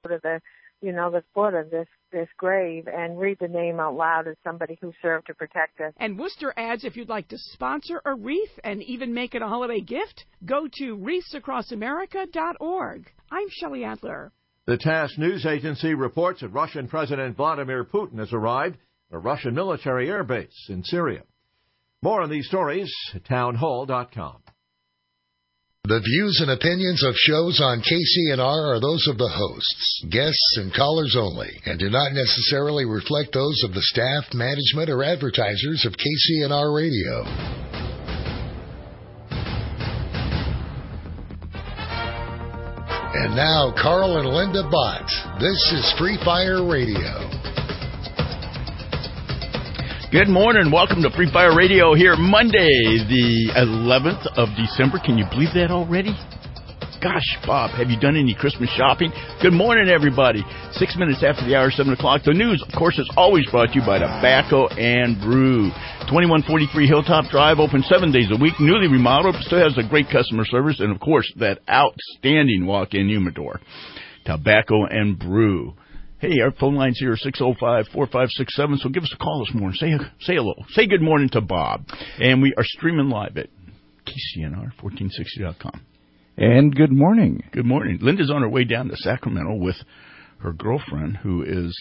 to the foot of this grave and read the name out loud as somebody who served to protect us. And Worcester adds, if you'd like to sponsor a wreath and even make it a holiday gift, go to wreathsacrossamerica.org. I'm Shelley Adler. The TASS news agency reports that Russian President Vladimir Putin has arrived at a Russian military air base in Syria. More on these stories at townhall.com. The views and opinions of shows on KCNR are those of the hosts, guests, and callers only, and do not necessarily reflect those of the staff, management, or advertisers of KCNR Radio. And now, Carl and Linda Bott. This is Free Fire Radio. Good morning. Welcome to Free Fire Radio here Monday, the 11th of December. Can you believe that already? Gosh, Bob, have you done any Christmas shopping? Good morning, everybody. 6 minutes after the hour, 7 o'clock. The news, of course, is always brought to you by Tobacco and Brew. 2143 Hilltop Drive, open 7 days a week, newly remodeled, still has a great customer service, and, of course, that outstanding walk-in humidor. Tobacco and Brew. Hey, our phone line's here, 605-4567, so give us a call this morning. Say hello. Say good morning to Bob. And we are streaming live at KCNR1460.com. And good morning. Good morning. Linda's on her way down to Sacramento with her girlfriend, who is,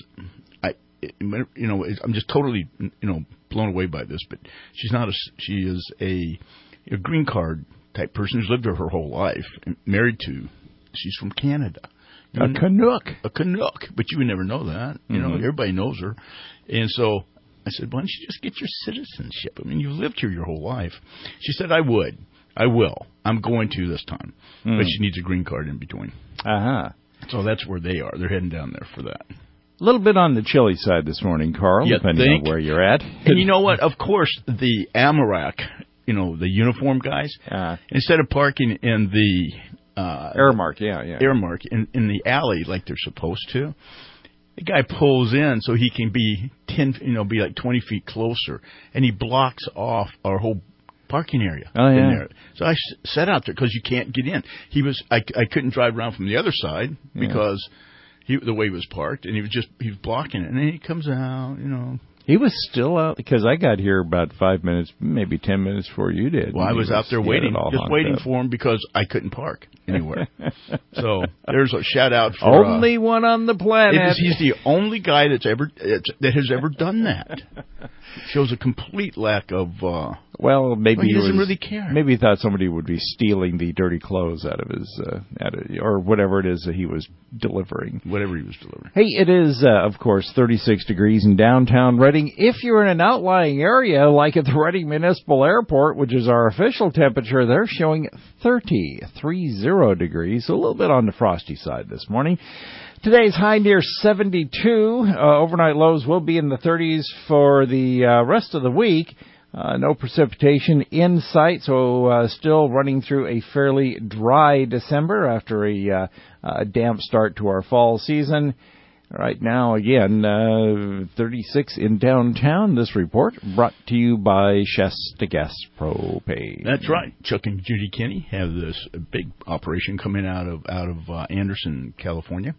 I'm just totally, blown away by this, but she is a green card type person who's lived there her whole life, married to, she's from Canada. A Canuck. A Canuck. But you would never know that. Everybody knows her. And so I said, why don't you just get your citizenship? I mean, you've lived here your whole life. She said, I would. I will. I'm going to this time. But she needs a green card in between. Uh-huh. So that's where they are. They're heading down there for that. A little bit on the chilly side this morning, Carl, depending on where you're at. And you know what? Of course, the Amarak, the uniform guys, instead of parking in the Airmark, Airmark in the alley like they're supposed to. The guy pulls in so he can be be like 20 feet closer, and he blocks off our whole parking area. Oh, yeah. In there. So I sat out there because you can't get in. I couldn't drive around from the other side because the way he was parked, and he was blocking it. And then he comes out, He was still out because I got here about 5 minutes, maybe 10 minutes before you did. Well, I was out there waiting for him because I couldn't park anywhere. So there's a shout out for only one on the planet. He's the only guy that has ever done that. Shows a complete lack of. Maybe he doesn't really care. Maybe he thought somebody would be stealing the dirty clothes out of his, or whatever it is that he was delivering. Whatever he was delivering. Hey, it is, of course, 36 degrees in downtown Reading. If you're in an outlying area, like at the Reading Municipal Airport, which is our official temperature, they're showing 30 degrees, so a little bit on the frosty side this morning. Today's high near 72. Overnight lows will be in the 30s for the rest of the week. No precipitation in sight, so still running through a fairly dry December after a damp start to our fall season. Right now, again, 36 in downtown. This report brought to you by Shasta Gas Propane. That's right. Chuck and Judy Kinney have this big operation coming out of Anderson, California.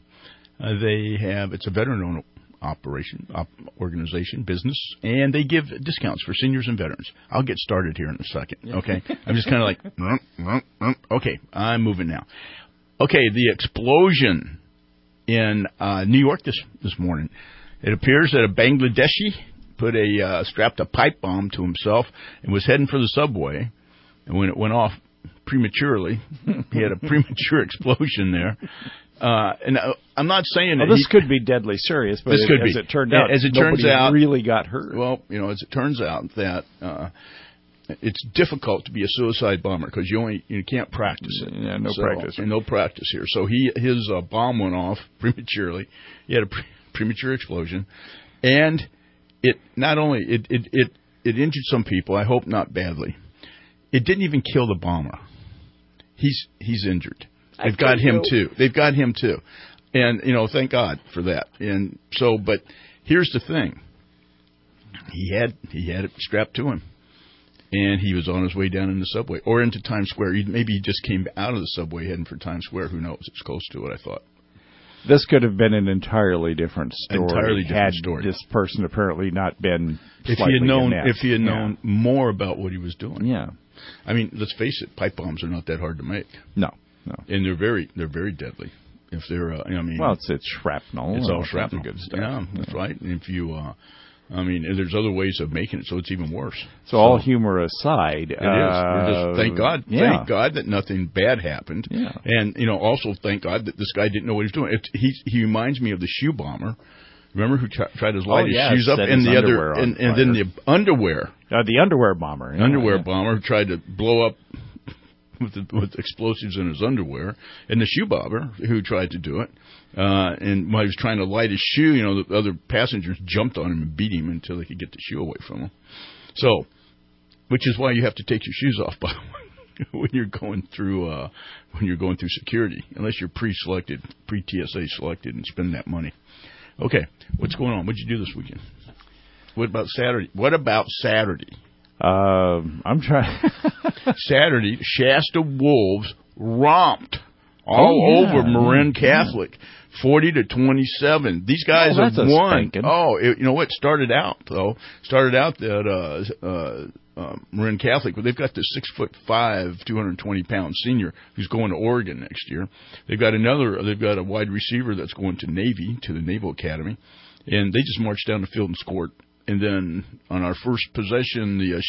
It's a veteran-owned organization, business, and they give discounts for seniors and veterans. I'll get started here in a second, okay? I'm just kind of like, okay, I'm moving now. Okay, the explosion in New York this morning. It appears that a Bangladeshi strapped a pipe bomb to himself and was heading for the subway, and when it went off prematurely, he had a premature explosion there. And I'm not saying that this could be deadly serious, but as it turned out, nobody really got hurt. Well, as it turns out that it's difficult to be a suicide bomber because you can't practice it. Yeah, no practice here. So his bomb went off prematurely. He had a premature explosion, and it not only it injured some people. I hope not badly. It didn't even kill the bomber. He's injured. They've got him too. And, thank God for that. And so, but here's the thing. He had it strapped to him. And he was on his way down in the subway or into Times Square. Maybe he just came out of the subway heading for Times Square. Who knows? It's close to it, I thought. This could have been an entirely different story. Entirely different had story. This person apparently not been if he had known more about what he was doing. Yeah. I mean, let's face it, pipe bombs are not that hard to make. No. And they're very deadly. If they're, well, it's shrapnel. It's all shrapnel. Good stuff. Yeah, that's right. And if you, there's other ways of making it, so it's even worse. So all humor aside, it is. We're just, thank God that nothing bad happened. Yeah. And also thank God that this guy didn't know what he was doing. He reminds me of the shoe bomber. Remember who tried to light his shoes up, and the other, and then the underwear. The underwear bomber. Bomber who tried to blow up with explosives in his underwear, and the shoe bobber who tried to do it. And while he was trying to light his shoe, the other passengers jumped on him and beat him until they could get the shoe away from him. So, which is why you have to take your shoes off, by the way, when you're going through security, unless you're pre-selected, pre-TSA selected, and spend that money. Okay, what's going on? What'd you do this weekend? What about Saturday? I'm trying. Saturday, Shasta Wolves romped all over Marin Catholic, 40-27. These guys have won. It started out that Marin Catholic, they've got the 6'5", 220-pound senior who's going to Oregon next year. They've got a wide receiver that's going to Navy, to the Naval Academy, and they just marched down the field and scored. And then on our first possession, the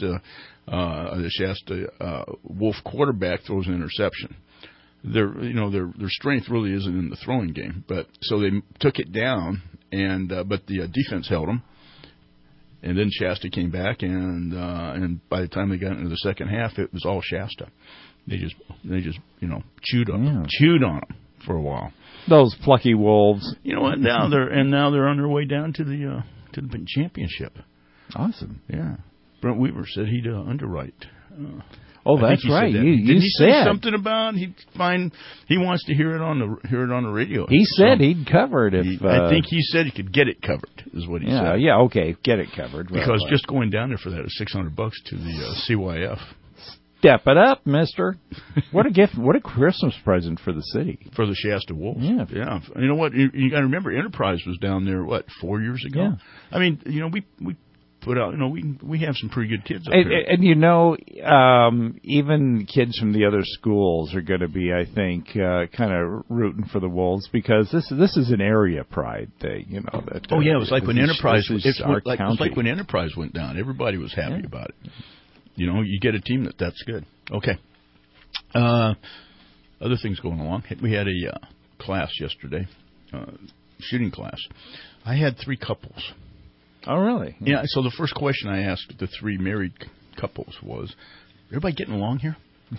Shasta Wolf quarterback throws an interception. Their strength really isn't in the throwing game, but so they took it down, and but the defense held them. And then Shasta came back, and by the time they got into the second half, it was all Shasta. They just chewed on them for a while. Those plucky Wolves. You know what? Now they're on their way down to the championship. Awesome. Yeah. Brent Weaver said he'd underwrite. That's right. Did he say something about he wants to hear it on the radio? He said he'd cover it if. I think he said he could get it covered. Is what he said. Yeah. Okay. Get it covered. Because just going down there for that is $600 to the CYF. Step it up, mister. What a gift. What a Christmas present for the city. For the Shasta Wolves. Yeah. Yeah. You know what? You got to remember, Enterprise was down there, 4 years ago? Yeah. I mean, we put out, we have some pretty good kids up here. And even kids from the other schools are going to be, I think, kind of rooting for the Wolves, because this is an area pride thing, That, it was like when Enterprise like when Enterprise went down. Everybody was happy about it. You get a team that's good. Okay. Other things going along. We had a class yesterday, shooting class. I had 3 couples. Oh, really? Yeah. So the first question I asked the 3 married couples was, "Everybody getting along here?"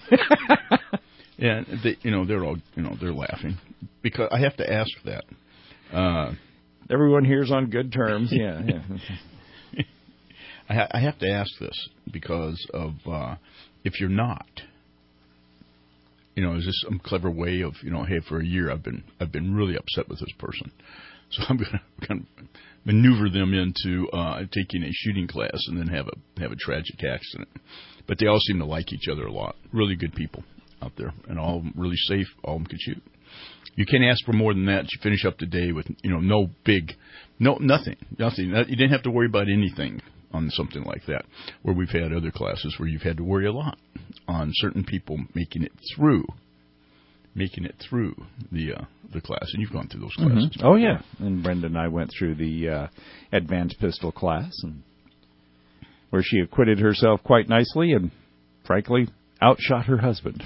And they're all, they're laughing, because I have to ask that. Everyone here's on good terms. Yeah. I have to ask this because of if you're not, is this some clever way of, hey, for a year I've been really upset with this person, so I'm going to kind of maneuver them into taking a shooting class and then have a tragic accident. But they all seem to like each other a lot. Really good people out there, and all of them really safe. All of them can shoot. You can't ask for more than that. You finish up the day with nothing. You didn't have to worry about anything on something like that, where we've had other classes where you've had to worry a lot on certain people making it through the class, and you've gone through those classes. Mm-hmm. Oh yeah, and Brenda and I went through the advanced pistol class, and where she acquitted herself quite nicely, and frankly outshot her husband.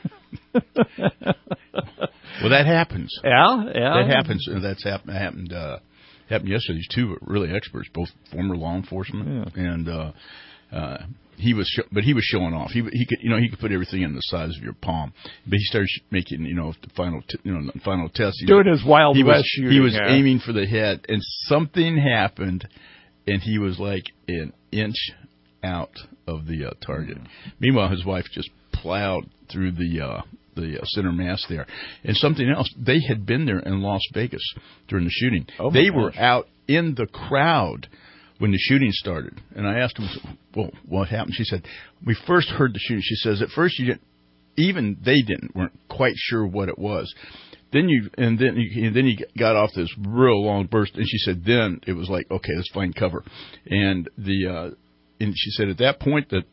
Well, that happens. Yeah, that happens. That's happened yesterday. These 2 really experts, both former law enforcement, and he was showing off. He could put everything in the size of your palm, but he started making the final test. Doing his Wild West shooting. He was aiming for the head, and something happened, and he was like an inch out of the target. Meanwhile, his wife just plowed through the center mass there. And something else, they had been there in Las Vegas during the shooting. They were out in the crowd when the shooting started. And I asked them, well, what happened? She said, we first heard the shooting. She says, at first weren't quite sure what it was. then he got off this real long burst, and she said then it was like, okay, let's find cover, and she said at that point that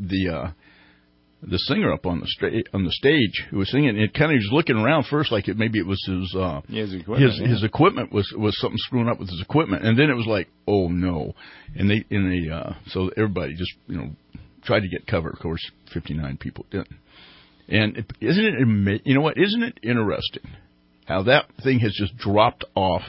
the singer up on the stage who was singing, it kind of was looking around first like maybe it was his equipment. His equipment was something screwing up with his equipment, and then it was like, oh no, and they so everybody just tried to get cover. Of course, 59 people didn't. And isn't it interesting how that thing has just dropped off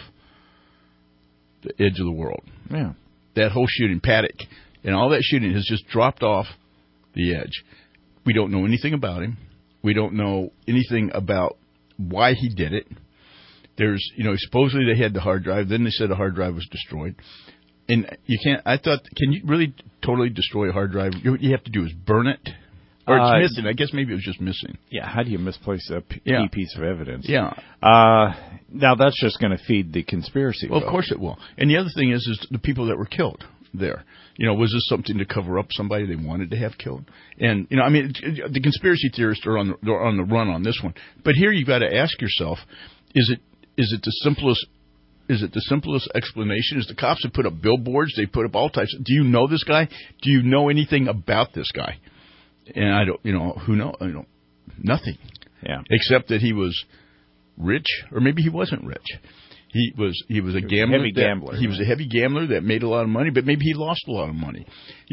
the edge of the world? Yeah, that whole shooting, Paddock, and all that shooting has just dropped off the edge. We don't know anything about him. We don't know anything about why he did it. There's, supposedly they had the hard drive. Then they said the hard drive was destroyed. And you can't, I thought, can you really totally destroy a hard drive? What you have to do is burn it. Or it's missing. I guess maybe it was just missing. Yeah, how do you misplace a key piece of evidence? Yeah. Now that's just going to feed the conspiracy. Well, of course it will. And the other thing is the people that were killed there. Was this something to cover up somebody they wanted to have killed? And, the conspiracy theorists are on the run on this one. But here you've got to ask yourself, is it the simplest explanation? Is the cops have put up billboards, they put up all types. Do you know this guy? Do you know anything about this guy? And I don't, who knows? Nothing. Yeah. Except that he was rich, or maybe he wasn't rich. He was a gambler. Heavy gambler. He was a heavy gambler that made a lot of money, but maybe he lost a lot of money.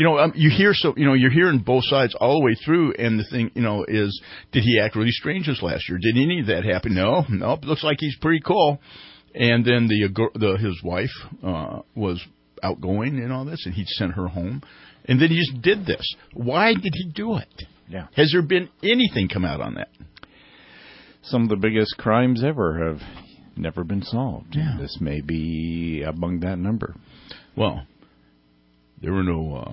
You're hearing both sides all the way through, and the thing, is, did he act really strange this last year? Did any of that happen? No. It looks like he's pretty cool. And then his wife was outgoing and all this, and he'd sent her home. And then he just did this. Why did he do it? Yeah. Has there been anything come out on that? Some of the biggest crimes ever have never been solved. Yeah. This may be among that number. Well, there were no...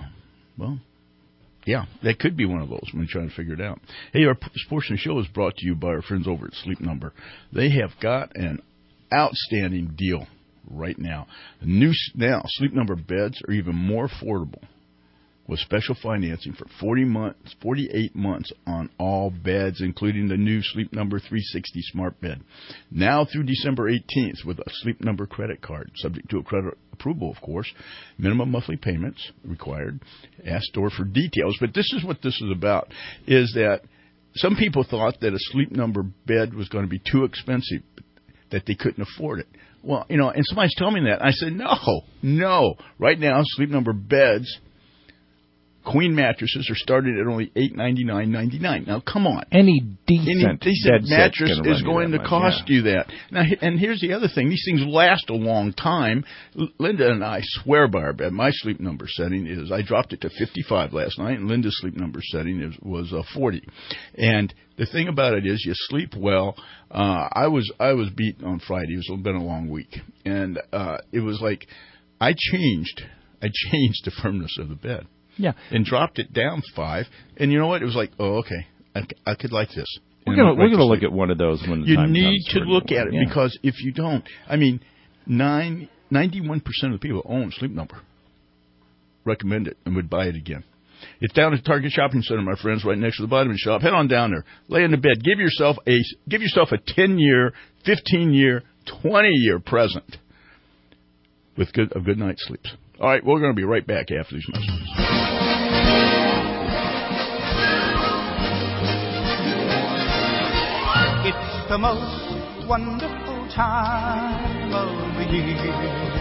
yeah, that could be one of those when you're trying to figure it out. Hey, our portion of the show is brought to you by our friends over at Sleep Number. They have got an outstanding deal right now. Sleep Number beds are even more affordable with special financing for 48 months on all beds, including the new Sleep Number 360 smart bed. Now through December 18th with a Sleep Number credit card, subject to a credit approval, of course. Minimum monthly payments required. Ask store for details. But this is what this is about, is that some people thought that a Sleep Number bed was going to be too expensive, that they couldn't afford it. Well, and somebody's telling me that. I said, no. Right now, Sleep Number beds, queen mattresses are starting at only $899.99. Now, come on. Any decent mattress is going to cost you that. Now, and here's the other thing. These things last a long time. Linda and I swear by our bed. My Sleep Number setting is, I dropped it to 55 last night, and Linda's Sleep Number setting was 40. And the thing about it is you sleep well. I was beat on Friday. It's been a long week. And it was like I changed the firmness of the bed. Yeah. And dropped it down 5. And you know what? It was like, oh, okay. I could like this. We're going to look at one of those when the time comes. You need to look at it, because if you don't, 91% of the people own Sleep Number recommend it and would buy it again. It's down at Target Shopping Center, my friends, right next to the Vitamin Shop. Head on down there. Lay in the bed. Give yourself a 10-year, 15-year, 20-year present with a good night's sleeps. All right, we're going to be right back after these messages. It's the most wonderful time of the year.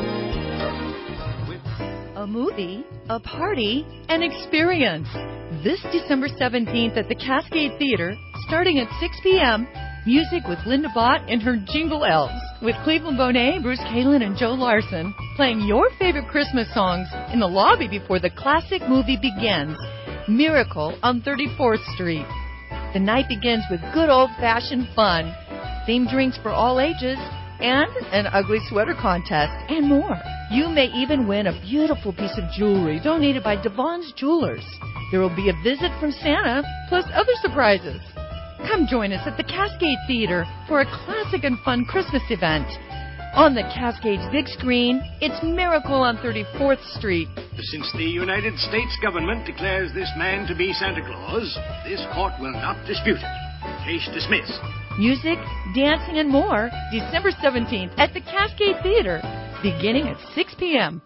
A movie, a party, an experience. This December 17th at the Cascade Theater, starting at 6 p.m., music with Linda Bott and her Jingle Elves, with Cleveland Bonet, Bruce Kalin, and Joe Larson, playing your favorite Christmas songs in the lobby before the classic movie begins, Miracle on 34th Street. The night begins with good old-fashioned fun, themed drinks for all ages, and an ugly sweater contest, and more. You may even win a beautiful piece of jewelry donated by Devon's Jewelers. There will be a visit from Santa, plus other surprises. Come join us at the Cascade Theater for a classic and fun Christmas event. On the Cascade's big screen, it's Miracle on 34th Street. Since the United States government declares this man to be Santa Claus, this court will not dispute it. Case dismissed. Music, dancing, and more December 17th at the Cascade Theater, beginning at 6 p.m.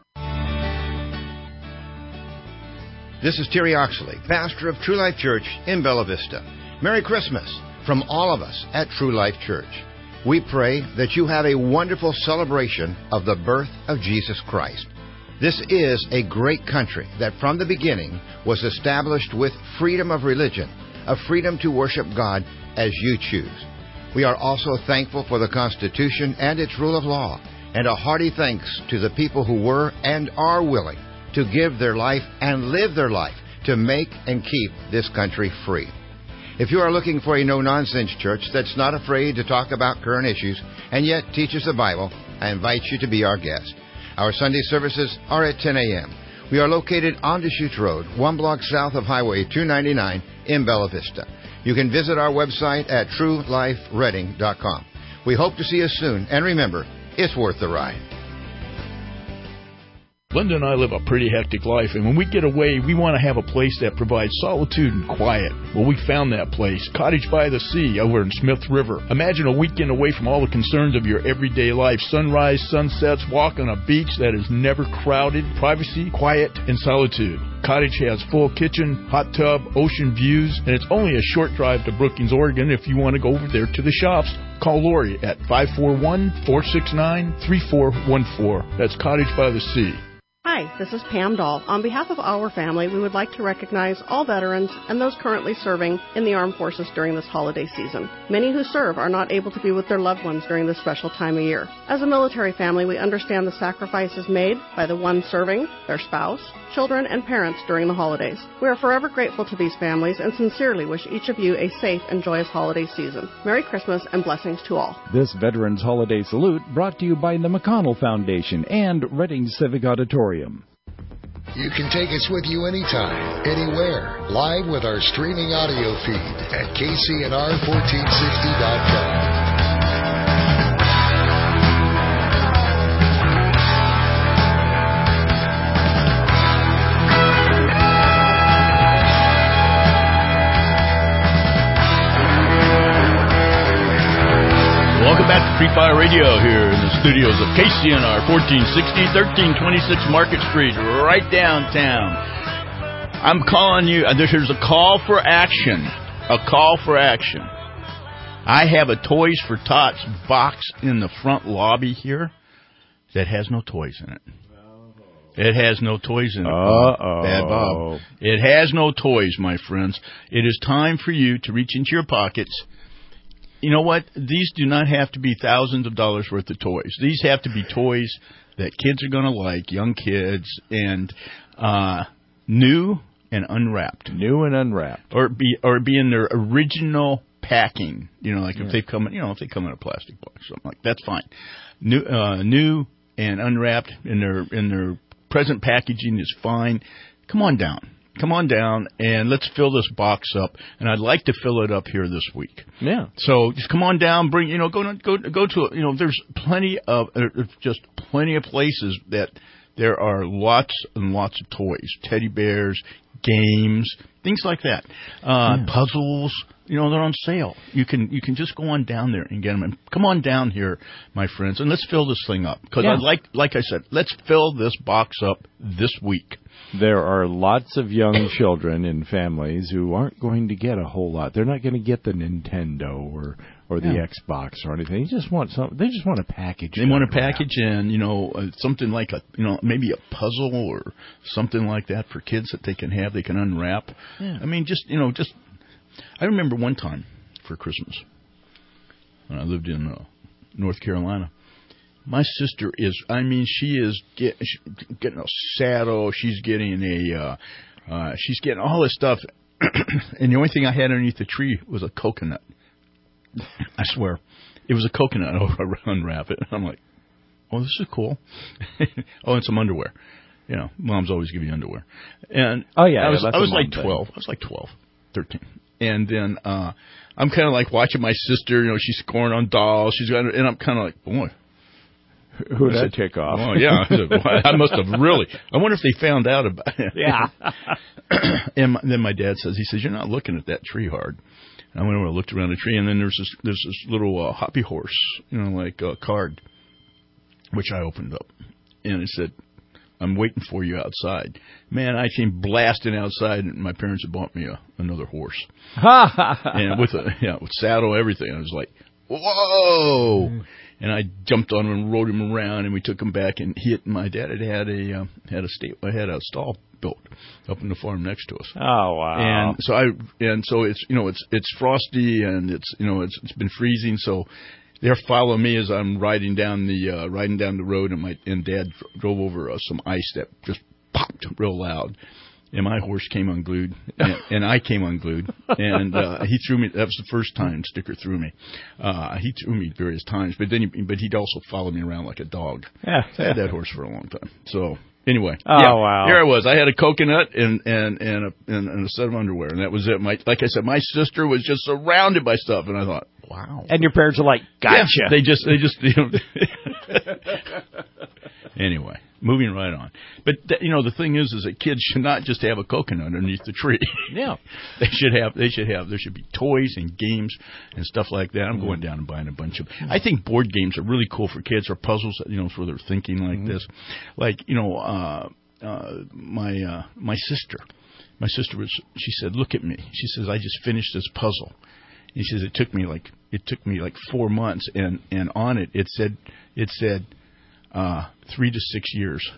This is Terry Oxley, pastor of True Life Church in Bella Vista. Merry Christmas from all of us at True Life Church. We pray that you have a wonderful celebration of the birth of Jesus Christ. This is a great country that from the beginning was established with freedom of religion, a freedom to worship God as you choose. We are also thankful for the Constitution and its rule of law, and a hearty thanks to the people who were and are willing to give their life and live their life to make and keep this country free. If you are looking for a no-nonsense church that's not afraid to talk about current issues and yet teaches the Bible, I invite you to be our guest. Our Sunday services are at 10 a.m. We are located on Deschutes Road, 1 block south of Highway 299 in Bella Vista. You can visit our website at truelifereading.com. We hope to see you soon, and remember, it's worth the ride. Linda and I live a pretty hectic life, and when we get away, we want to have a place that provides solitude and quiet. Well, we found that place, Cottage by the Sea, over in Smith River. Imagine a weekend away from all the concerns of your everyday life. Sunrise, sunsets, walk on a beach that is never crowded, privacy, quiet, and solitude. Cottage has full kitchen, hot tub, ocean views, and it's only a short drive to Brookings, Oregon if you want to go over there to the shops. Call Lori at 541-469-3414. That's Cottage by the Sea. Hi, this is Pam Dahl. On behalf of our family, we would like to recognize all veterans and those currently serving in the armed forces during this holiday season. Many who serve are not able to be with their loved ones during this special time of year. As a military family, we understand the sacrifices made by the ones serving, their spouse, children, and parents during the holidays. We are forever grateful to these families and sincerely wish each of you a safe and joyous holiday season. Merry Christmas and blessings to all. This Veterans Holiday Salute brought to you by the McConnell Foundation and Reading Civic Auditorium. You can take us with you anytime, anywhere, live with our streaming audio feed at kcnr1460.com. Welcome back to Free Fire Radio here in the studios of KCNR 1460, 1326 Market Street, right downtown. I'm calling you, there's a call for action. A call for action. I have a Toys for Tots box in the front lobby here that has no toys in it. It has no toys in it. Bad Bob. It has no toys, my friends. It is time for you to reach into your pockets. You know what? These do not have to be thousands of dollars worth of toys. These have to be toys that kids are going to like, young kids, and new and unwrapped. New and unwrapped. Or be in their original packing. You know, like if they come in, if they come in a plastic box or something like that's fine. New and unwrapped in their present packaging is fine. Come on down. Come on down and let's fill this box up. And I'd like to fill it up here this week. Yeah. So just come on down. Bring go to there's plenty of places that there are lots and lots of toys, teddy bears, games, things like that, puzzles. They're on sale. You can just go on down there and get them. And come on down here, my friends, and let's fill this thing up. Because I'd like I said, let's fill this box up this week. There are lots of young children and families who aren't going to get a whole lot. They're not going to get the Nintendo or the Xbox or anything. They just want They just want a package. They want a package and something like maybe a puzzle or something like that for kids that they can unwrap. Yeah. I mean, I remember one time for Christmas when I lived in North Carolina. My sister she is getting a saddle. She's getting she's getting all this stuff. And the only thing I had underneath the tree was a coconut. I swear. It was a coconut. I unwrap it. I'm like, oh, this is cool. Oh, and some underwear. Moms always give you underwear. And I was like 12. I was like 12, 13. And then I'm kind of like watching my sister. She's scoring on dolls. And I'm kind of like, boy. Who did that tick off? Oh, yeah. I must have really. I wonder if they found out about it. Yeah. And then my dad says, you're not looking at that tree hard. And I went over and looked around the tree, and then there's this little hobby horse, like a card, which I opened up. And it said, "I'm waiting for you outside." Man, I came blasting outside, and my parents had bought me another horse. And with saddle, everything. I was like, whoa! And I jumped on him and rode him around, and we took him back. And my dad had a stall built up in the farm next to us. Oh wow! And so it's frosty, and it's been freezing. So they're following me as I'm riding down the road, and Dad drove over some ice that just popped real loud. And my horse came unglued, and I came unglued, and he threw me. That was the first time Sticker threw me. He threw me various times, but he'd also follow me around like a dog. Yeah, I had that horse for a long time. So anyway, wow! Here I was. I had a coconut and a set of underwear, and that was it. Like I said, my sister was just surrounded by stuff, and I thought, wow. And your parents are like, gotcha. Yeah, they just. Anyway, moving right on. But the thing is that kids should not just have a coconut underneath the tree. Yeah, there should be toys and games and stuff like that. I'm going down and buying a bunch of. I think board games are really cool for kids, or puzzles, for their thinking like this. Like my sister. My sister she said, "Look at me." She says, "I just finished this puzzle." And she says, it took me like 4 months, and on it said 3 to 6 years.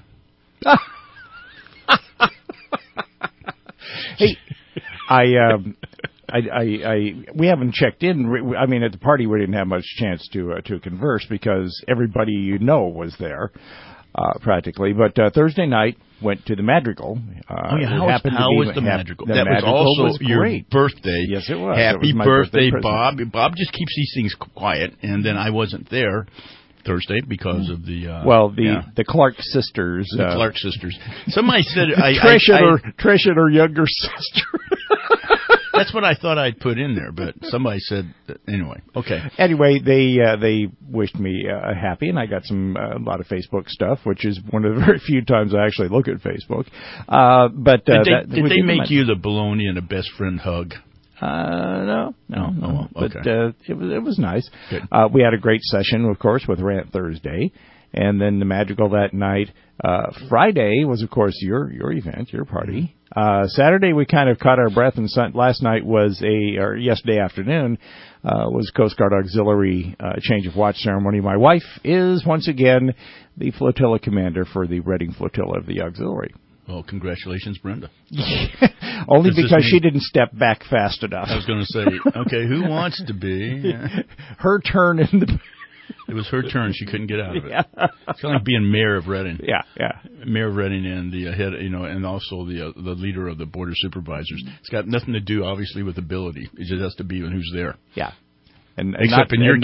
Hey, we haven't checked in. I mean, at the party we didn't have much chance to converse because everybody was there. Practically, but Thursday night went to the Madrigal. How was the Madrigal? That was also your birthday. Yes, it was. Happy birthday, Bob. Bob just keeps these things quiet, and then I wasn't there Thursday because of the the Clark sisters. The Clark sisters. Somebody said Trish and her younger sister. That's what I thought I'd put in there, but somebody said anyway. Okay. Anyway, they wished me happy, and I got a lot of Facebook stuff, which is one of the very few times I actually look at Facebook. But did they make you the bologna and a best friend hug? No. Oh, okay. But it was nice. Good. We had a great session, of course, with Rant Thursday. And then the Madrigal that night. Friday was, of course, your event, your party. Saturday we kind of caught our breath, and yesterday afternoon was Coast Guard Auxiliary change of watch ceremony. My wife is once again the flotilla commander for the Reading Flotilla of the Auxiliary. Well, congratulations, Brenda. Only because she didn't step back fast enough. I was going to say, okay, who wants to be? Her turn in the... It was her turn. She couldn't get out of it. Yeah. It's kind of like being mayor of Reading. Yeah. Mayor of Reading and the head, and also the leader of the Board of Supervisors. It's got nothing to do, obviously, with ability. It just has to be who's there. Yeah. Except in your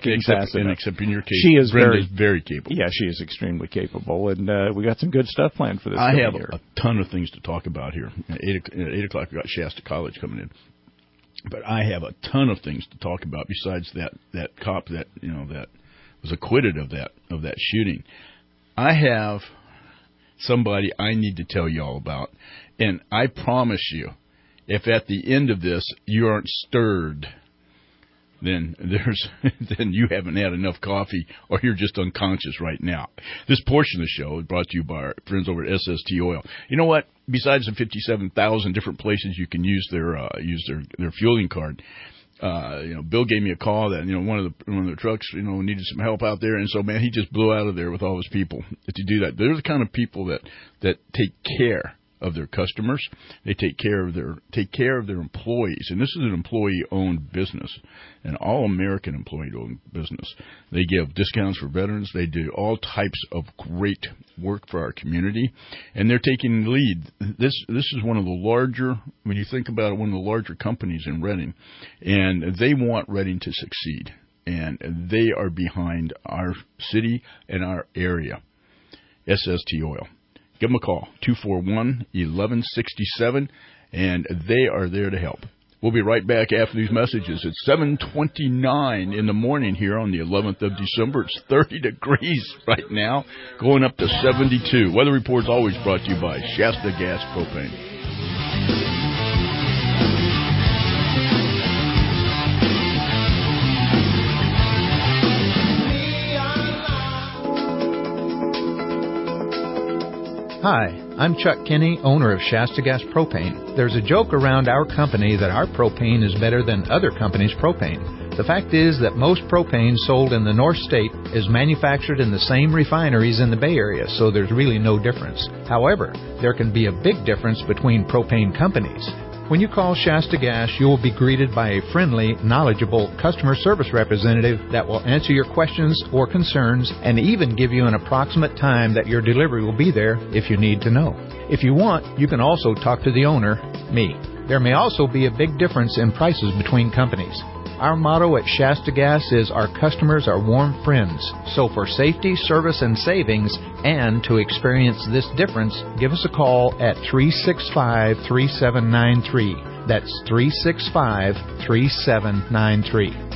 case, she is very capable. Yeah, she is extremely capable, and we got some good stuff planned for this. I have a ton of things to talk about here. At 8 o'clock, we got Shasta College coming in. But I have a ton of things to talk about besides that cop that was acquitted of that shooting. I have somebody I need to tell you all about, and I promise you, if at the end of this you aren't stirred, then you haven't had enough coffee, or you're just unconscious right now. This portion of the show is brought to you by our friends over at SST Oil. You know what? Besides the 57,000 different places you can use their fueling card, Bill gave me a call that one of the trucks needed some help out there, and so man, he just blew out of there with all his people to do that. They're the kind of people that take care of their customers. They take care of their employees, and this is an employee-owned business, an all-American employee-owned business. They give discounts for veterans. They do all types of great work for our community, and they're taking the lead. This is one of the larger, when you think about it, one of the larger companies in Reading, and they want Reading to succeed, and they are behind our city and our area. SST Oil. Give them a call, 241-1167, and they are there to help. We'll be right back after these messages. It's 7:29 in the morning here on the 11th of December. It's 30 degrees right now, going up to 72. Weather Report's always brought to you by Shasta Gas Propane. Hi, I'm Chuck Kinney, owner of Shasta Gas Propane. There's a joke around our company that our propane is better than other companies' propane. The fact is that most propane sold in the North State is manufactured in the same refineries in the Bay Area, so there's really no difference. However, there can be a big difference between propane companies. When you call Shasta Gas, you will be greeted by a friendly, knowledgeable customer service representative that will answer your questions or concerns and even give you an approximate time that your delivery will be there if you need to know. If you want, you can also talk to the owner, me. There may also be a big difference in prices between companies. Our motto at Shasta Gas is our customers are warm friends. So for safety, service, and savings, and to experience this difference, give us a call at 365-3793. That's 365-3793.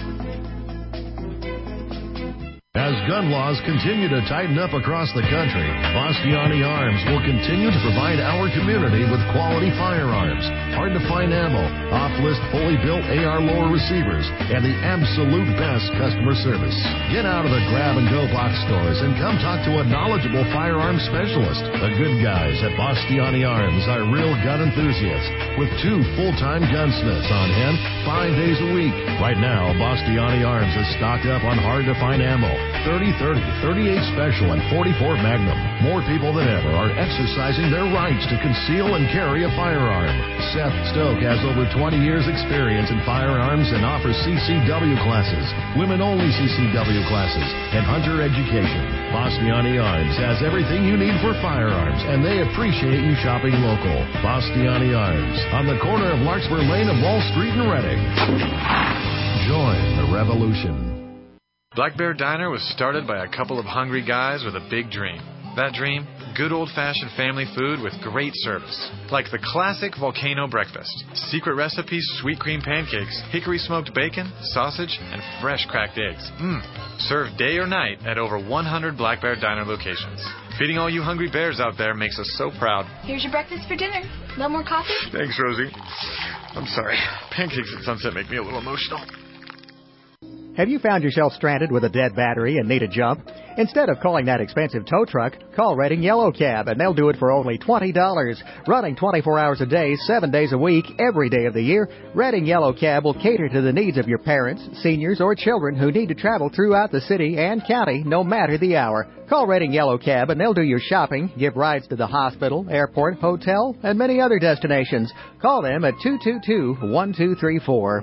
As gun laws continue to tighten up across the country, Bastiani Arms will continue to provide our community with quality firearms, hard-to-find ammo, off-list fully built AR lower receivers, and the absolute best customer service. Get out of the grab-and-go box stores and come talk to a knowledgeable firearms specialist. The good guys at Bastiani Arms are real gun enthusiasts with 2 full-time gunsmiths on hand 5 days a week. Right now, Bastiani Arms is stocked up on hard-to-find ammo, 30-30, 38 Special, and 44 Magnum. More people than ever are exercising their rights to conceal and carry a firearm. Seth Stoke has over 20 years' experience in firearms and offers CCW classes, women-only CCW classes, and hunter education. Bastiani Arms has everything you need for firearms, and they appreciate you shopping local. Bastiani Arms, on the corner of Larkspur Lane and Wall Street in Reading. Join the revolution. Black Bear Diner was started by a couple of hungry guys with a big dream. That dream? Good old-fashioned family food with great service. Like the classic volcano breakfast. Secret recipes, sweet cream pancakes, hickory smoked bacon, sausage, and fresh cracked eggs. Served day or night at over 100 Black Bear Diner locations. Feeding all you hungry bears out there makes us so proud. Here's your breakfast for dinner. No more coffee? Thanks, Rosie. I'm sorry. Pancakes at sunset make me a little emotional. Have you found yourself stranded with a dead battery and need a jump? Instead of calling that expensive tow truck, call Redding Yellow Cab, and they'll do it for only $20. Running 24 hours a day, 7 days a week, every day of the year, Redding Yellow Cab will cater to the needs of your parents, seniors, or children who need to travel throughout the city and county, no matter the hour. Call Redding Yellow Cab, and they'll do your shopping, give rides to the hospital, airport, hotel, and many other destinations. Call them at 222-1234.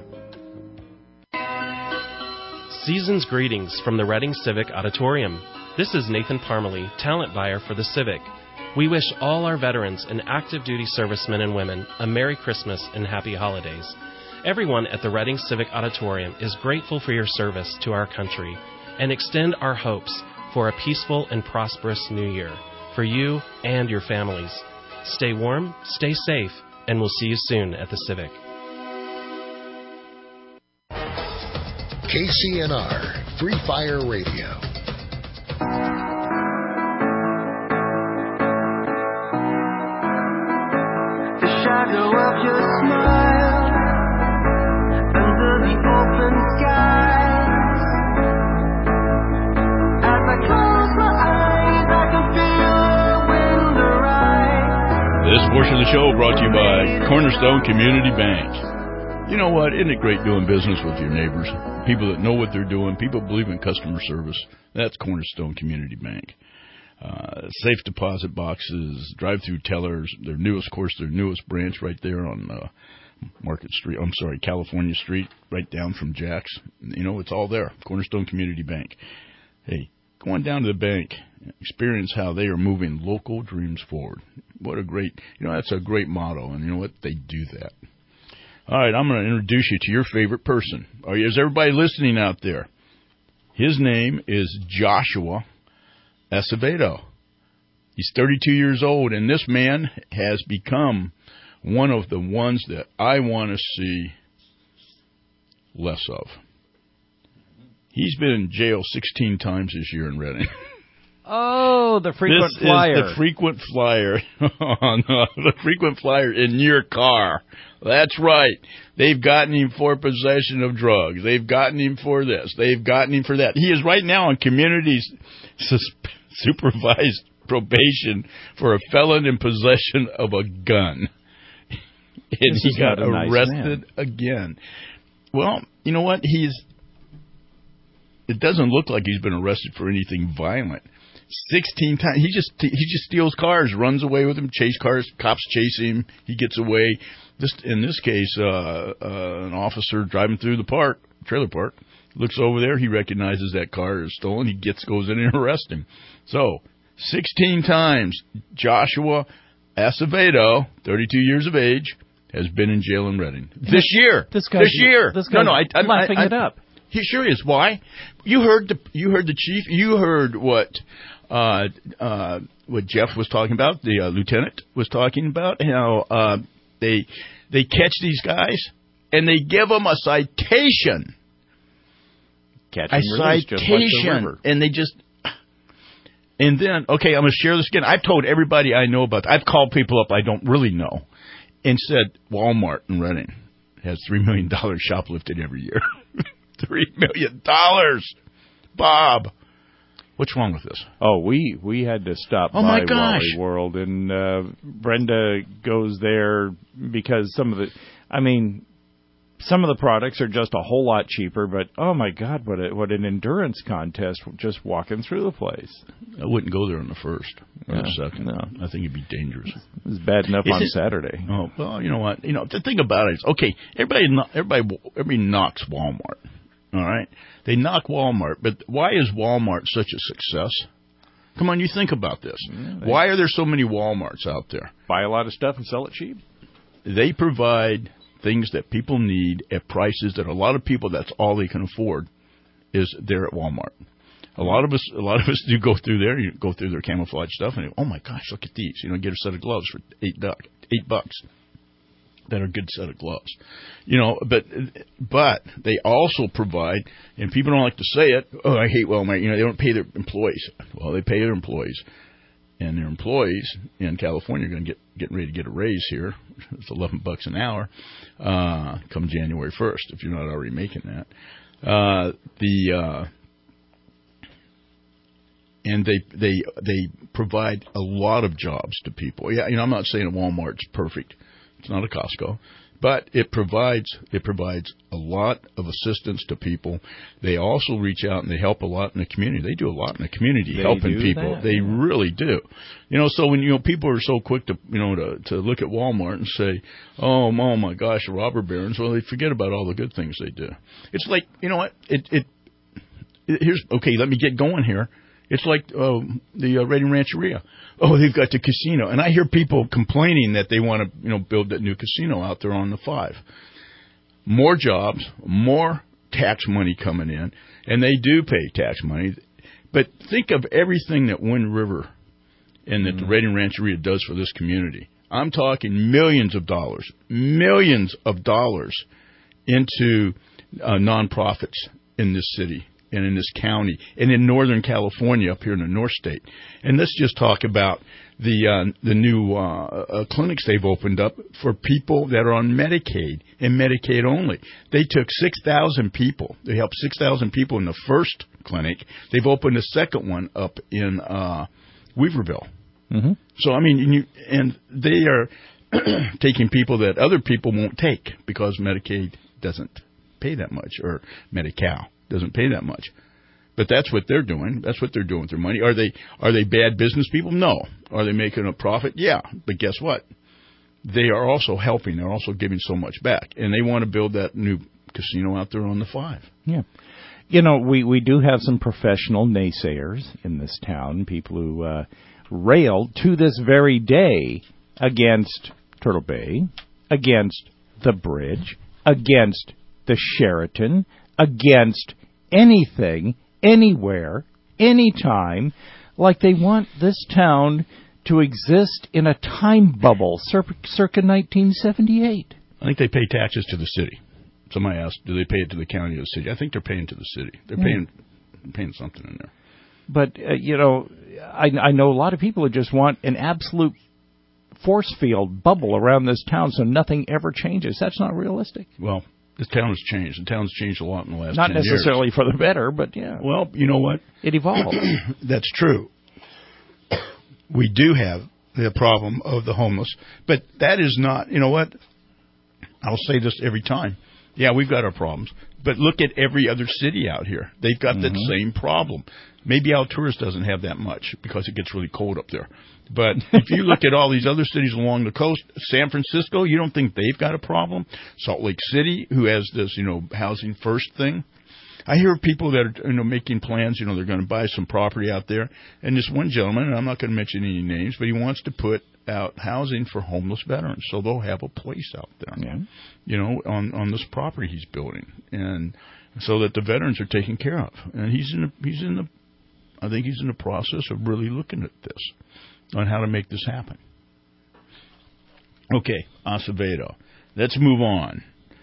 Season's greetings from the Reading Civic Auditorium. This is Nathan Parmalee, talent buyer for the Civic. We wish all our veterans and active duty servicemen and women a Merry Christmas and Happy Holidays. Everyone at the Reading Civic Auditorium is grateful for your service to our country and extend our hopes for a peaceful and prosperous new year for you and your families. Stay warm, stay safe, and we'll see you soon at the Civic. KCNR, Free Fire Radio. The shadow of your smile under the open skies. As I close my eyes, I can feel the wind arise. This portion of the show brought to you by Cornerstone Community Bank. You know what? Isn't it great doing business with your neighbors? People that know what they're doing. People believe in customer service. That's Cornerstone Community Bank. Safe deposit boxes, drive-through tellers. Their newest branch right there on California Street, right down from Jack's. You know, it's all there. Cornerstone Community Bank. Hey, go on down to the bank. Experience how they are moving local dreams forward. That's a great motto. And you know what? They do that. All right, I'm going to introduce you to your favorite person. Is everybody listening out there? His name is Joshua Acevedo. He's 32 years old, and this man has become one of the ones that I want to see less of. He's been in jail 16 times this year in Reading. Oh, the frequent flyer. This is the frequent flyer. The frequent flyer in your car. That's right. They've gotten him for possession of drugs. They've gotten him for this. They've gotten him for that. He is right now on community supervised probation for a felon in possession of a gun. And he got arrested again. Well, you know what? It doesn't look like he's been arrested for anything violent. 16 times. He just steals cars, runs away with them, chase cars. Cops chase him. He gets away. In this case, an officer driving through the trailer park, looks over there. He recognizes that car is stolen. He goes in and arrests him. So 16 times, Joshua Acevedo, 32 years of age, has been in jail in Redding. This year. This guy's I'm laughing it up. He sure is. Why? You heard the chief. You heard what Jeff was talking about. The lieutenant was talking about how they catch these guys and they give them a citation. And they just. And then, okay, I'm going to share this again. I've told everybody I know about. I've called people up I don't really know, and said Walmart in Redding has $3 million shoplifted every year. $3 million, Bob. What's wrong with this? Oh, we had to stop by Wally World, and Brenda goes there because some of the products are just a whole lot cheaper. But oh my God, what an endurance contest just walking through the place. I wouldn't go there on the first or the second. No. I think it'd be dangerous. It was bad enough on Saturday. Oh well, you know what? The thing about it is, okay, everybody knocks Walmart. All right, they knock Walmart, but why is Walmart such a success? Come on, you think about this. Why are there so many Walmarts out there? Buy a lot of stuff and sell it cheap. They provide things that people need at prices that a lot of people, that's all they can afford, is there at Walmart. A lot of us do go through there. You go through their camouflage stuff, and oh my gosh, look at these! Get a set of gloves for $8. That are a good set of gloves, but they also provide, and people don't like to say it. Oh, I hate Walmart. They don't pay their employees. Well, they pay their employees, and their employees in California are going to getting ready to get a raise here. It's $11 an hour come January 1st. If you're not already making that, and they provide a lot of jobs to people. Yeah, I'm not saying Walmart's perfect. It's not a Costco, but it provides a lot of assistance to people. They also reach out and they help a lot in the community. They do a lot in the community helping people. They really do. So when people are so quick to look at Walmart and say, "Oh my gosh, robber barons," well, they forget about all the good things they do. It's like, what? Here's okay. Let me get going here. It's like the Redding Rancheria. Oh, they've got the casino. And I hear people complaining that they want to, build that new casino out there on the 5. More jobs, more tax money coming in, and they do pay tax money. But think of everything that Wind River and that the Redding Rancheria does for this community. I'm talking millions of dollars into nonprofits in this city and in this county, and in Northern California up here in the North State. And let's just talk about the new clinics they've opened up for people that are on Medicaid and Medicaid only. They took 6,000 people. They helped 6,000 people in the first clinic. They've opened a second one up in Weaverville. Mm-hmm. So, and they are taking people that other people won't take because Medicaid doesn't pay that much, or Medi-Cal doesn't pay that much. But that's what they're doing. That's what they're doing with their money. Are they bad business people? No. Are they making a profit? Yeah. But guess what? They are also helping. They're also giving so much back. And they want to build that new casino out there on the 5. Yeah. We do have some professional naysayers in this town, people who railed to this very day against Turtle Bay, against the bridge, against the Sheraton, against anything, anywhere, anytime, like they want this town to exist in a time bubble circa 1978. I think they pay taxes to the city. Somebody asked, do they pay it to the county or the city? I think they're paying to the city. They're paying something in there. But, I know a lot of people who just want an absolute force field bubble around this town so nothing ever changes. That's not realistic. Well, this town has changed. The town's changed a lot in the last 10 years. Not necessarily for the better, but yeah. Well, you know what? It evolved. That's true. we do have the problem of the homeless, but that is not, you know what? I'll say this every time. Yeah, we've got our problems, but look at every other city out here. They've got that same problem. Maybe Alturas doesn't have that much because it gets really cold up there. But if you look at all these other cities along the coast, San Francisco, you don't think they've got a problem? Salt Lake City, who has this, housing first thing. I hear people that are, making plans, they're going to buy some property out there. And this one gentleman, and I'm not going to mention any names, but he wants to put out housing for homeless veterans. So they'll have a place out there, on this property he's building. And so that the veterans are taken care of. And I think he's in the process of really looking at this, on how to make this happen. Okay, Acevedo. Let's move on.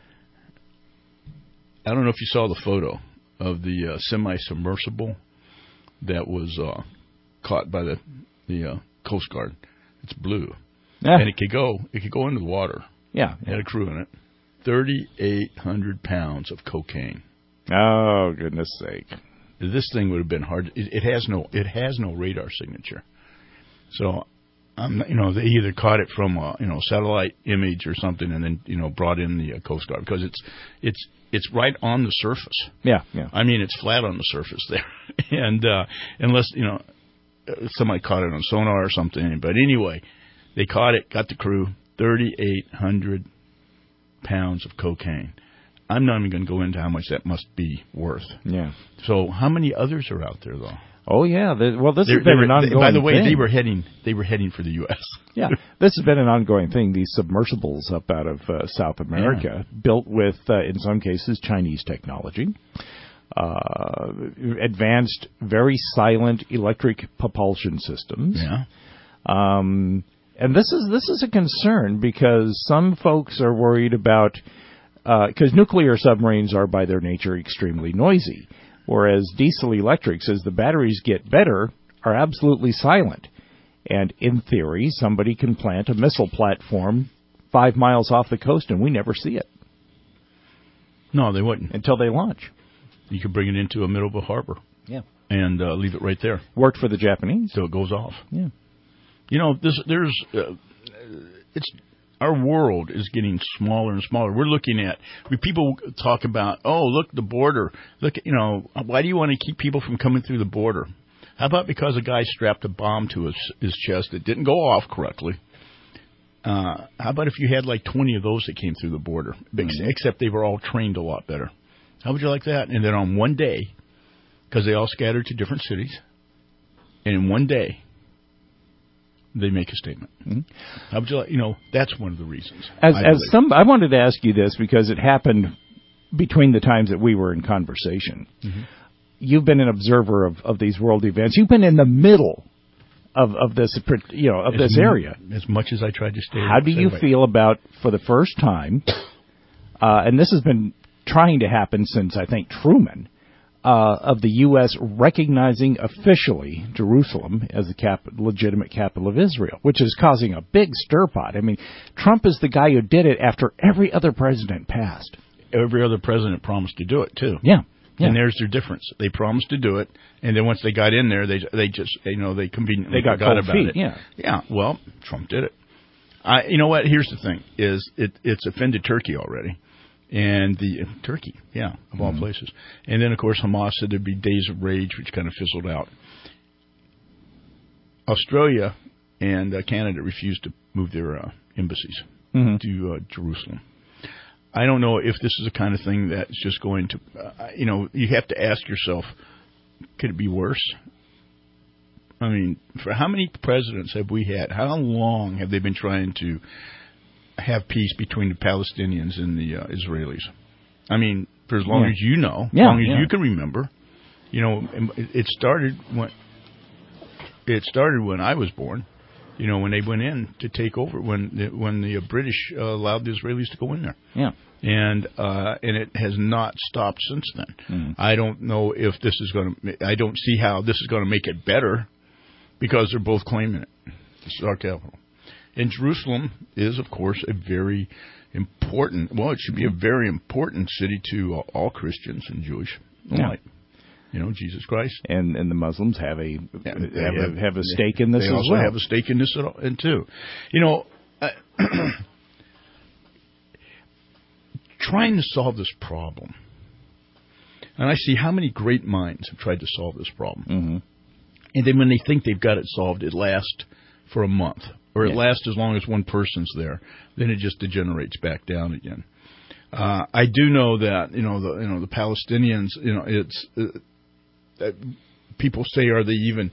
I don't know if you saw the photo of the semi-submersible that was caught by the Coast Guard. It's blue, and it could go into the water. Yeah, it had a crew in it. 3,800 pounds of cocaine. Oh, goodness sake! This thing would have been hard. It has no radar signature. So, they either caught it from a satellite image or something, and then brought in the Coast Guard, because it's right on the surface. Yeah. I mean, it's flat on the surface there, and unless somebody caught it on sonar or something. But anyway, they caught it, got the crew. 3,800 pounds of cocaine. I'm not even going to go into how much that must be worth. Yeah. So, how many others are out there, though? Oh, yeah. This has been an ongoing thing. By the way, they were heading for the U.S. Yeah, this has been an ongoing thing. These submersibles up out of South America, built with, in some cases, Chinese technology, advanced, very silent electric propulsion systems. Yeah. And this is a concern, because some folks are worried about, because nuclear submarines are by their nature extremely noisy. Whereas diesel electrics, as the batteries get better, are absolutely silent. And in theory, somebody can plant a missile platform 5 miles off the coast, and we never see it. No, they wouldn't. Until they launch. You could bring it into the middle of a harbor. Yeah. And leave it right there. Worked for the Japanese. So it goes off. Yeah. Our world is getting smaller and smaller. We're looking at, people talk about, look, the border. Look, why do you want to keep people from coming through the border? How about because a guy strapped a bomb to his chest that didn't go off correctly? How about if you had like 20 of those that came through the border, except they were all trained a lot better? How would you like that? And then on one day, because they all scattered to different cities, and in one day, they make a statement. Mm-hmm. How would you like, that's one of the reasons. I wanted to ask you this because it happened between the times that we were in conversation. Mm-hmm. You've been an observer of these world events. You've been in the middle of this, this area. As much as I tried to stay. How do you feel about, for the first time, and this has been trying to happen since, I think, Truman, of the U.S. recognizing officially Jerusalem as the legitimate capital of Israel, which is causing a big stir-pot. I mean, Trump is the guy who did it after every other president passed. Every other president promised to do it, too. Yeah. And there's their difference. They promised to do it, and then once they got in there, they just, they conveniently forgot about it. Yeah. Well, Trump did it. You know what? Here's the thing: it's offended Turkey already. And Turkey, of all places. And then, of course, Hamas said there'd be days of rage, which kind of fizzled out. Australia and Canada refused to move their embassies to Jerusalem. I don't know if this is the kind of thing that's just going to, you have to ask yourself, could it be worse? I mean, for how many presidents have we had? How long have they been trying to have peace between the Palestinians and the Israelis? I mean, for as long as you know, as long as you can remember. It started when I was born. When they went in to take over, when the British allowed the Israelis to go in there. Yeah. And it has not stopped since then. I don't know if this is going to. I don't see how this is going to make it better, because they're both claiming it. This is our capital. And Jerusalem is, of course, a very important, it should be a very important city to all Christians and Jewish alike. Jesus Christ. And the Muslims have a stake in this as well. They also have a stake in this too. Trying to solve this problem. And I see how many great minds have tried to solve this problem. Mm-hmm. And then when they think they've got it solved, it lasts for a month. Or it lasts as long as one person's there. Then it just degenerates back down again. I do know that, the Palestinians, it's... people say, were they even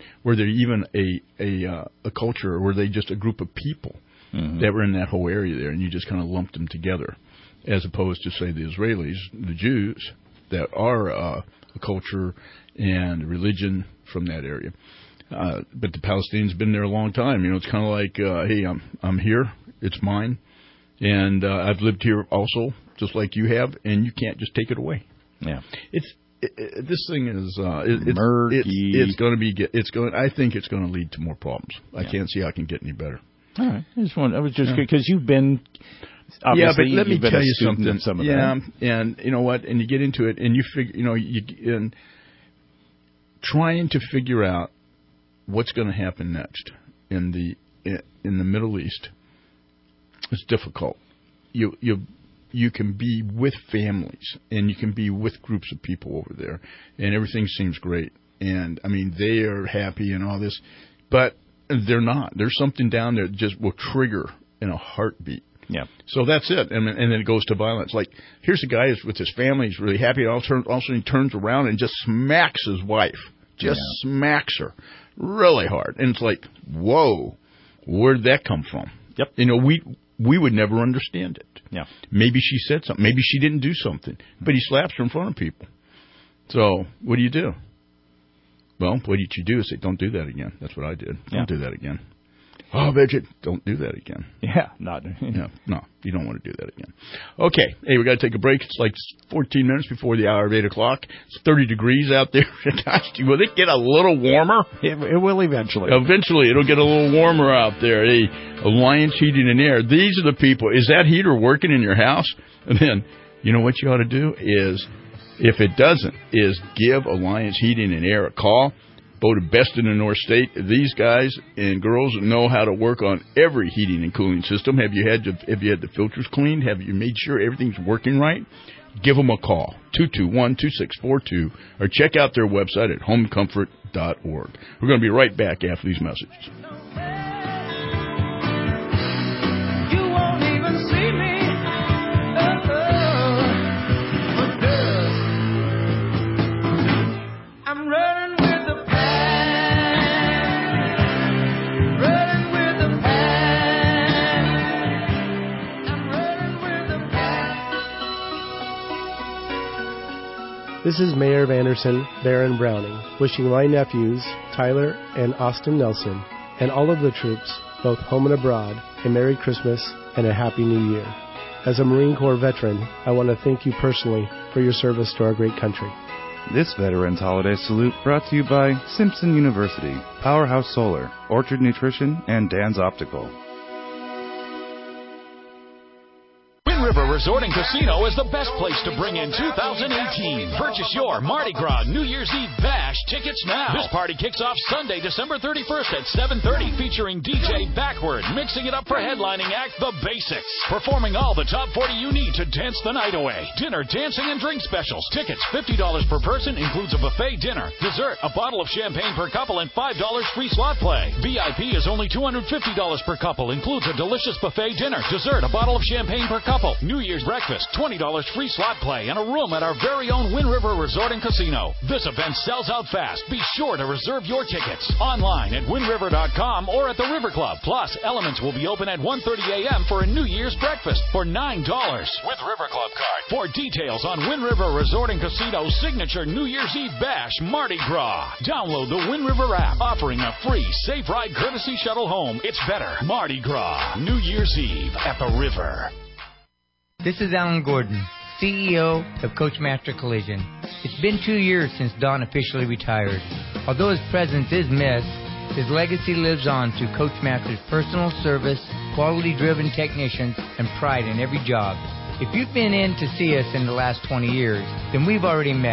a culture, or were they just a group of people that were in that whole area there, and you just kind of lumped them together, as opposed to, say, the Israelis, the Jews, that are a culture and religion from that area. But the Palestinians have been there a long time. It's kind of like, hey, I'm here, it's mine, and I've lived here also, just like you have, and you can't just take it away. Yeah, this thing is murky. I think it's going to lead to more problems. I can't see how it can get any better. All right, I was just because you've been. Obviously, but let me tell you something. Some of that. And you know what? And you get into it, and you figure, and trying to figure out what's going to happen next in the Middle East is difficult. You can be with families, and you can be with groups of people over there, and everything seems great. And, I mean, they are happy and all this, but they're not. There's something down there that just will trigger in a heartbeat. Yeah. So that's it, and then it goes to violence. Like, here's a guy who's with his family, he's really happy, and all of a sudden he turns around and just smacks his wife. Smacks her really hard. And it's like, whoa, where'd that come from? Yep. We would never understand it. Yeah. Maybe she said something. Maybe she didn't do something. But he slaps her in front of people. So what do you do? Well, what did you do? Say, don't do that again. That's what I did. Don't do that again. Oh, Bridget, don't do that again. Yeah, no, you don't want to do that again. Okay, hey, we got to take a break. It's like 14 minutes before the hour of 8 o'clock. It's 30 degrees out there. Gosh, will it get a little warmer? It will eventually. Eventually, it'll get a little warmer out there. Hey, Alliance Heating and Air. These are the people. Is that heater working in your house? And then, you know what you ought to do is, if it doesn't, is give Alliance Heating and Air a call. Voted best in the North State. These guys and girls know how to work on every heating and cooling system. Have you had the filters cleaned? Have you made sure everything's working right? Give them a call, 221-2642, or check out their website at homecomfort.org. We're going to be right back after these messages. This is Mayor of Anderson, Baron Browning, wishing my nephews, Tyler and Austin Nelson, and all of the troops, both home and abroad, a Merry Christmas and a Happy New Year. As a Marine Corps veteran, I want to thank you personally for your service to our great country. This Veterans Holiday Salute brought to you by Simpson University, Powerhouse Solar, Orchard Nutrition, and Dan's Optical. River Resort and Casino is the best place to bring in 2018. Purchase your Mardi Gras New Year's Eve Bash tickets now. This party kicks off Sunday, December 31st at 7:30, featuring DJ Backward, mixing it up for headlining act The Basics, performing all the top 40 you need to dance the night away. Dinner, dancing, and drink specials. Tickets $50 per person, includes a buffet dinner, dessert, a bottle of champagne per couple, and $5 free slot play. VIP is only $250 per couple, includes a delicious buffet dinner, dessert, a bottle of champagne per couple. New Year's breakfast, $20 free slot play, and a room at our very own Wind River Resort and Casino. This event sells out fast. Be sure to reserve your tickets online at windriver.com or at the River Club. Plus, Elements will be open at 1:30 a.m. for a New Year's breakfast for $9 with River Club card. For details on Wind River Resort and Casino's signature New Year's Eve Bash Mardi Gras, download the Wind River app, offering a free safe ride courtesy shuttle home. It's better. Mardi Gras, New Year's Eve at the River. This is Alan Gordon, CEO of Coachmaster Collision. It's been 2 years since Don officially retired. Although his presence is missed, his legacy lives on through Coachmaster's personal service, quality-driven technicians, and pride in every job. If you've been in to see us in the last 20 years, then we've already met.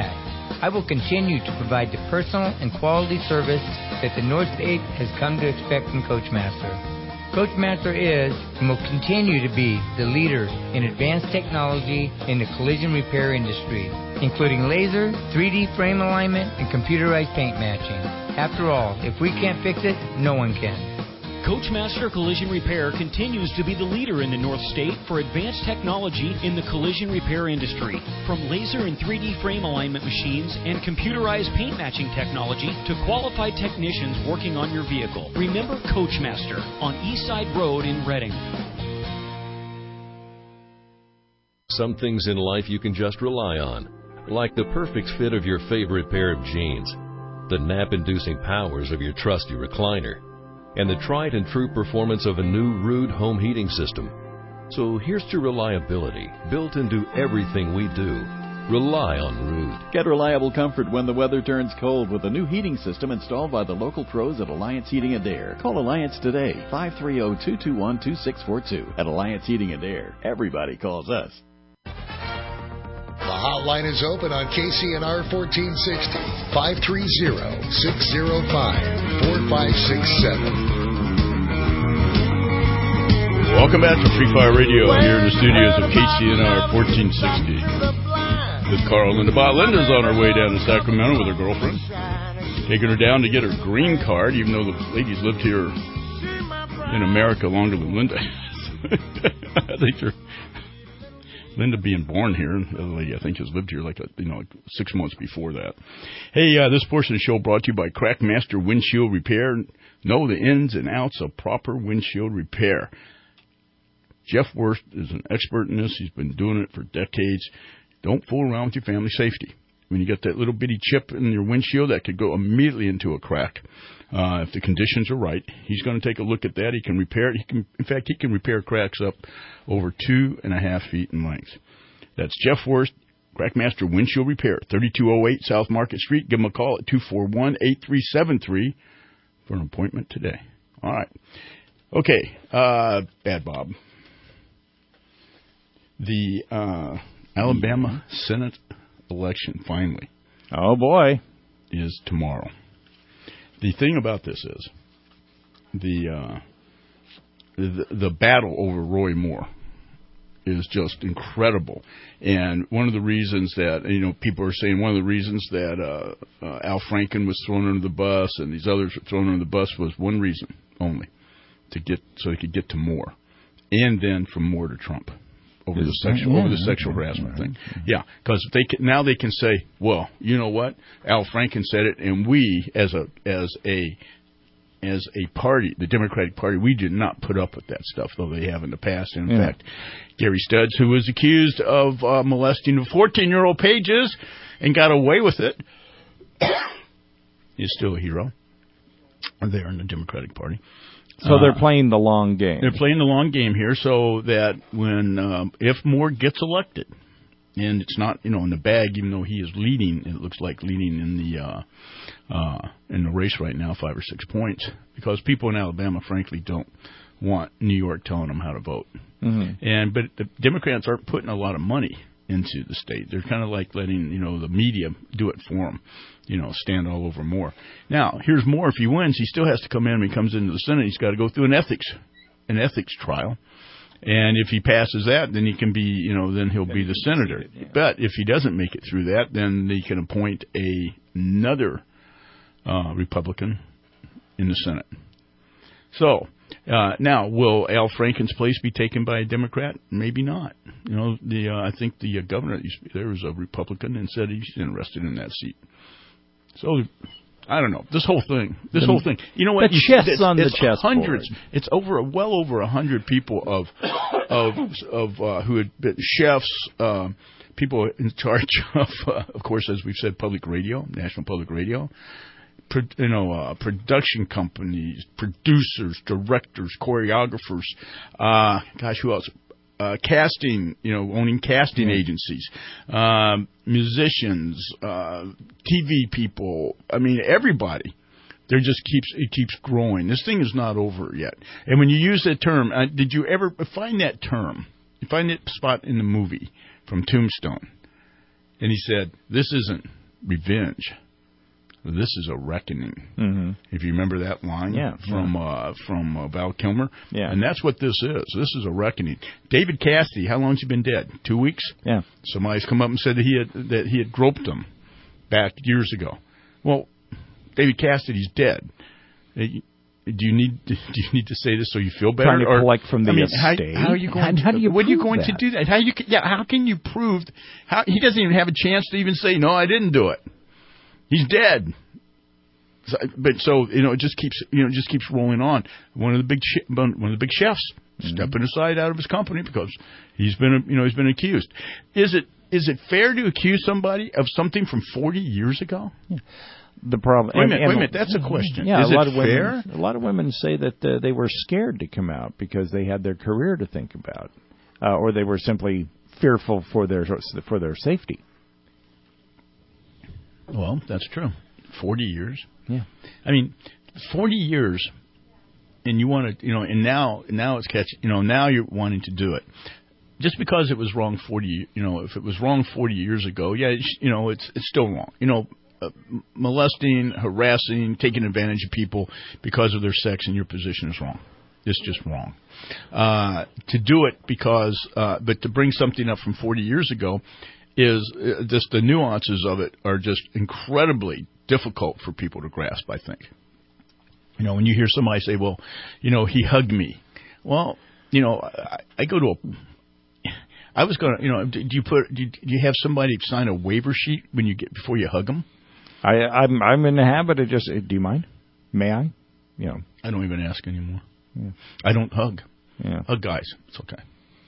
I will continue to provide the personal and quality service that the North State has come to expect from Coachmaster. Coachmaster is and will continue to be the leader in advanced technology in the collision repair industry, including laser, 3D frame alignment, and computerized paint matching. After all, if we can't fix it, no one can. Coachmaster Collision Repair continues to be the leader in the North State for advanced technology in the collision repair industry. From laser and 3D frame alignment machines and computerized paint matching technology to qualified technicians working on your vehicle. Remember Coachmaster on Eastside Road in Reading. Some things in life you can just rely on, like the perfect fit of your favorite pair of jeans, the nap-inducing powers of your trusty recliner, and the tried and true performance of a new Ruud home heating system. So here's to reliability, built into everything we do. Rely on Ruud. Get reliable comfort when the weather turns cold with a new heating system installed by the local pros at Alliance Heating and Air. Call Alliance today, 530-221-2642. At Alliance Heating and Air, everybody calls us. The hotline is open on KCNR 1460, 530-605-4567. Welcome back to Free Fire Radio here in the studios of KCNR 1460. With Carl Linda Bott. Linda's on her way down to Sacramento with her girlfriend. Taking her down to get her green card, even though the lady's lived here in America longer than Linda. I think Linda being born here, the lady I think has lived here like 6 months before that. Hey, this portion of the show brought to you by Crackmaster Windshield Repair. Know the ins and outs of proper windshield repair. Jeff Worth is an expert in this. He's been doing it for decades. Don't fool around with your family safety. When you get that little bitty chip in your windshield, that could go immediately into a crack. If the conditions are right, he's going to take a look at that. He can repair it. He can repair cracks up over 2.5 feet in length. That's Jeff Worth, Crackmaster Windshield Repair, 3208 South Market Street. Give him a call at 241-8373 for an appointment today. All right. Okay, Bad Bob. The Alabama Senate election, finally. Oh, boy. Is tomorrow. The thing about this is the battle over Roy Moore is just incredible. And one of the reasons that, people are saying one of the reasons that Al Franken was thrown under the bus and these others were thrown under the bus was one reason only, so they could get to Moore. And then from Moore to Trump. Over the sexual harassment thing. Yeah, because now they can say, well, you know what? Al Franken said it, and we, as a party, the Democratic Party, we did not put up with that stuff, though they have in the past. And in fact, Gary Studs, who was accused of molesting 14-year-old pages and got away with it, is still a hero there in the Democratic Party. So they're playing the long game. They're playing the long game here, so that when if Moore gets elected, and it's not in the bag, even though he is leading, it looks like leading in the race right now, 5 or 6 points, because people in Alabama, frankly, don't want New York telling them how to vote. Mm-hmm. But the Democrats aren't putting a lot of money into the state. They're kind of like letting the media do it for them. Stand all over Moore. Now, here's Moore. If he wins, he still has to come in when he comes into the Senate. He's got to go through an ethics trial. And if he passes that, then he can be, then he'll be the senator. But if he doesn't make it through that, then they can appoint another Republican in the Senate. So, now, will Al Franken's place be taken by a Democrat? Maybe not. I think the governor there was a Republican and said he's interested in that seat. So, I don't know. This whole thing. You know what? The chess on the chessboard. Hundreds. It's well over 100 people of who had been chefs, people in charge of course, as we've said, public radio, National Public Radio. Production companies, producers, directors, choreographers. Who else? Casting, owning casting agencies, musicians, TV people. I mean, everybody. It keeps growing. This thing is not over yet. And when you use that term, did you ever find that term? You find that spot in the movie from Tombstone, and he said, "This isn't revenge. This is a reckoning. Mm-hmm. If you remember that line from Val Kilmer. Yeah. And that's what this is. This is a reckoning. David Cassidy, how long's he been dead? 2 weeks? Yeah. Somebody's come up and said that he had groped him back years ago. Well, David Cassidy's dead. Do you need to say this so you feel better? Trying to collect from the estate. How are you going? How do you what are you going to do that? How can you prove? He doesn't even have a chance to even say no, I didn't do it. He's dead. It just keeps rolling on. One of the big chefs stepping aside out of his company because he's been accused. Is it fair to accuse somebody of something from 40 years ago? Yeah. The problem. Wait a minute. That's a question. Yeah, is it fair? A lot of women say that they were scared to come out because they had their career to think about, or they were simply fearful for their safety. Well, that's true. 40 years. Yeah. I mean, 40 years, and you want to, and now it's catching, now you're wanting to do it. Just because it was wrong 40, if it was wrong 40 years ago, it's still wrong. Molesting, harassing, taking advantage of people because of their sex in your position is wrong. It's just wrong. To do it but to bring something up from 40 years ago is just the nuances of it are just incredibly difficult for people to grasp, I think. When you hear somebody say, well, he hugged me. Well, I go to I was going to, do you have somebody sign a waiver sheet before you hug them? I'm in the habit of just, do you mind? May I? I don't even ask anymore. Yeah. I don't hug. Yeah. Hug guys. It's okay.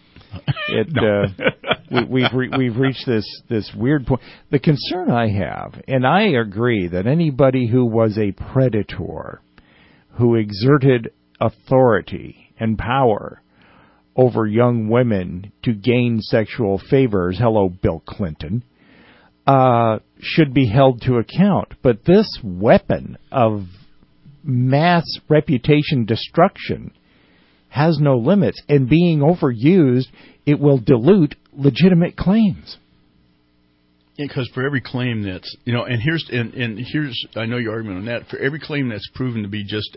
We've reached this weird point. The concern I have, and I agree that anybody who was a predator, who exerted authority and power over young women to gain sexual favors, hello, Bill Clinton, should be held to account. But this weapon of mass reputation destruction has no limits, and being overused, it will dilute legitimate claims. Yeah, because for every claim that's, and here's, I know your argument on that. For every claim that's proven to be just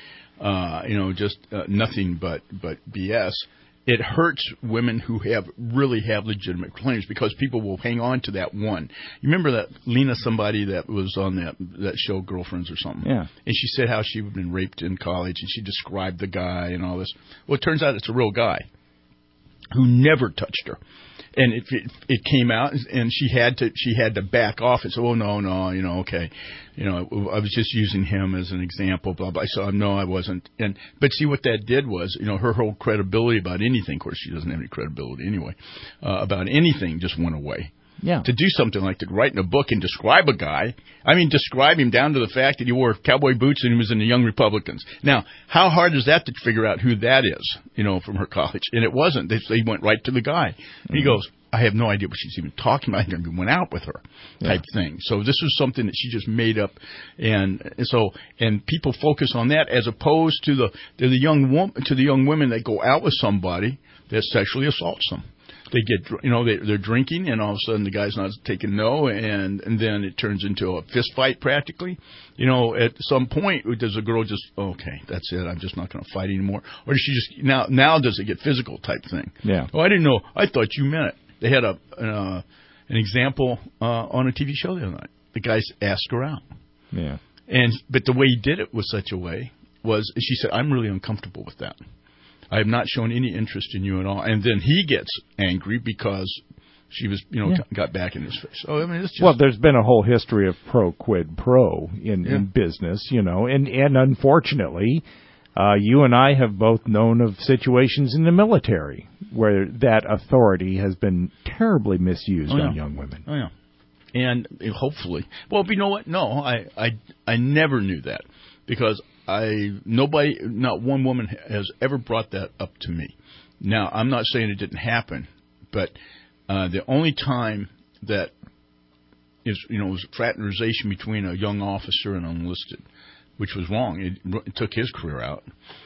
nothing but BS, it hurts women who really have legitimate claims because people will hang on to that one. You remember that Lena somebody that was on that show Girlfriends or something? Yeah. And she said how she had been raped in college and she described the guy and all this. Well, it turns out it's a real guy who never touched her. And it came out, and she had to back off and say, "Oh no, okay, I was just using him as an example." Blah blah. So no, I wasn't. But see what that did was, her whole credibility about anything. Of course, she doesn't have any credibility anyway. About anything just went away. Yeah. To do something like to write in a book and describe a guy, describe him down to the fact that he wore cowboy boots and he was in the Young Republicans. Now, how hard is that to figure out who that is, from her college? And it wasn't. They went right to the guy. Mm-hmm. He goes, I have no idea what she's even talking about. I think I went out with her type thing. So this was something that she just made up. And people focus on that as opposed to the young women that go out with somebody that sexually assaults them. They get, they're drinking, and all of a sudden the guy's not taking no, and then it turns into a fist fight practically. At some point, does the girl just, okay, that's it, I'm just not going to fight anymore? Or does she just, now does it get physical type thing? Yeah. Oh, I didn't know. I thought you meant it. They had an example on a TV show the other night. The guys asked her out. Yeah. But the way he did it was such a way was, she said, I'm really uncomfortable with that. I have not shown any interest in you at all. And then he gets angry because she was, got back in his face. So, it's just... Well, there's been a whole history of pro quid pro in business, and unfortunately, you and I have both known of situations in the military where that authority has been terribly misused on young women. Oh, yeah. And hopefully, well, you know what? No, I never knew that because not one woman has ever brought that up to me. Now, I'm not saying it didn't happen, but the only time that was fraternization between a young officer and enlisted, which was wrong. It took his career out,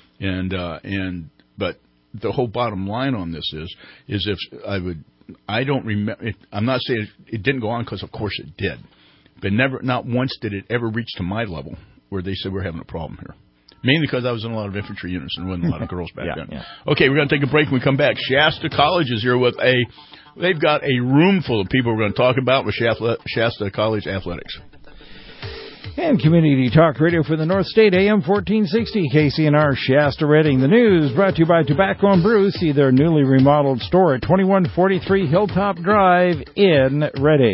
but the whole bottom line on this is if I don't remember. I'm not saying it didn't go on because of course it did, But not once did it ever reach to my level where they said we're having a problem here. Mainly because I was in a lot of infantry units and there wasn't a lot of girls back then. Yeah. Okay, we're going to take a break when we come back. Shasta College is here with they've got a room full of people we're going to talk about with Shasta College athletics. And Community Talk Radio for the North State, AM 1460, KCNR, Shasta Redding. The news brought to you by Tobacco and Brew. See their newly remodeled store at 2143 Hilltop Drive in Redding.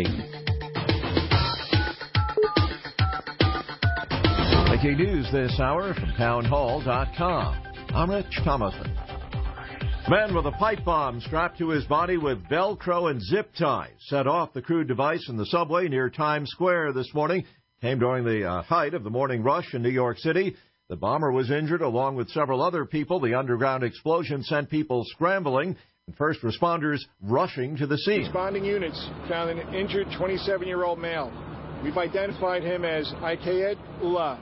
Breaking news this hour from townhall.com. I'm Rich Thomason. A man with a pipe bomb strapped to his body with Velcro and zip ties set off the crude device in the subway near Times Square this morning. Came during the height of the morning rush in New York City. The bomber was injured along with several other people. The underground explosion sent people scrambling and first responders rushing to the scene. Responding units found an injured 27-year-old male. We've identified him as Akayed Ullah,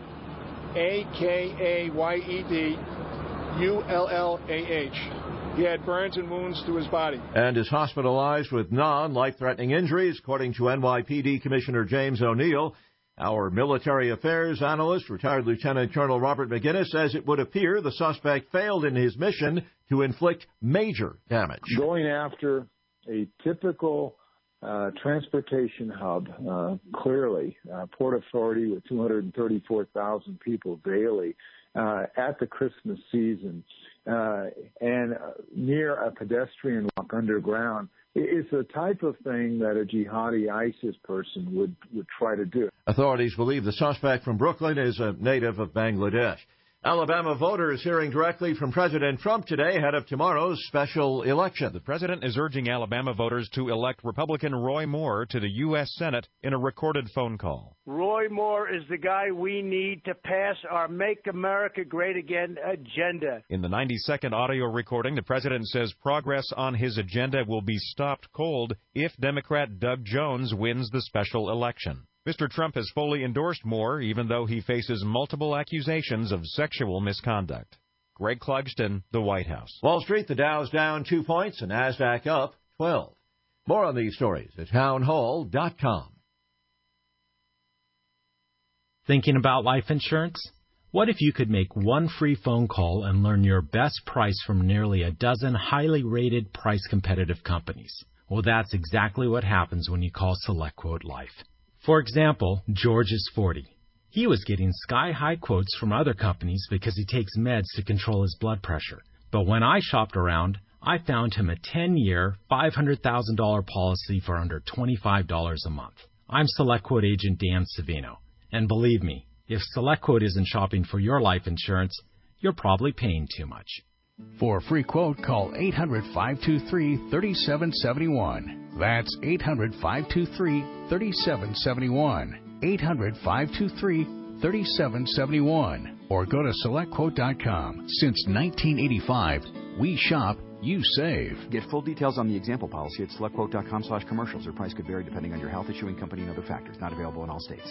Akayed-Ullah. He had burns and wounds to his body. And is hospitalized with non-life-threatening injuries, according to NYPD Commissioner James O'Neill. Our military affairs analyst, retired Lieutenant Colonel Robert McGinnis, says it would appear the suspect failed in his mission to inflict major damage. Going after a typical transportation hub, clearly, Port Authority with 234,000 people daily at the Christmas season, and near a pedestrian walk underground. It's the type of thing that a jihadi ISIS person would try to do. Authorities believe the suspect from Brooklyn is a native of Bangladesh. Alabama voters hearing directly from President Trump today ahead of tomorrow's special election. The president is urging Alabama voters to elect Republican Roy Moore to the U.S. Senate in a recorded phone call. Roy Moore is the guy we need to pass our Make America Great Again agenda. In the 90-second audio recording, the president says progress on his agenda will be stopped cold if Democrat Doug Jones wins the special election. Mr. Trump has fully endorsed Moore, even though he faces multiple accusations of sexual misconduct. Greg Clugston, the White House. Wall Street, the Dow's down 2 points and NASDAQ up 12. More on these stories at townhall.com. Thinking about life insurance? What if you could make one free phone call and learn your best price from nearly a dozen highly rated price-competitive companies? Well, that's exactly what happens when you call SelectQuote Life. For example, George is 40. He was getting sky-high quotes from other companies because he takes meds to control his blood pressure. But when I shopped around, I found him a 10-year, $500,000 policy for under $25 a month. I'm SelectQuote agent Dan Savino. And believe me, if SelectQuote isn't shopping for your life insurance, you're probably paying too much. For a free quote, call 800-523-3771. That's 800-523-3771. 800-523-3771. Or go to SelectQuote.com. Since 1985, we shop, you save. Get full details on the example policy at SelectQuote.com/commercials. Or price could vary depending on your health, issuing company, and other factors. Not available in all states.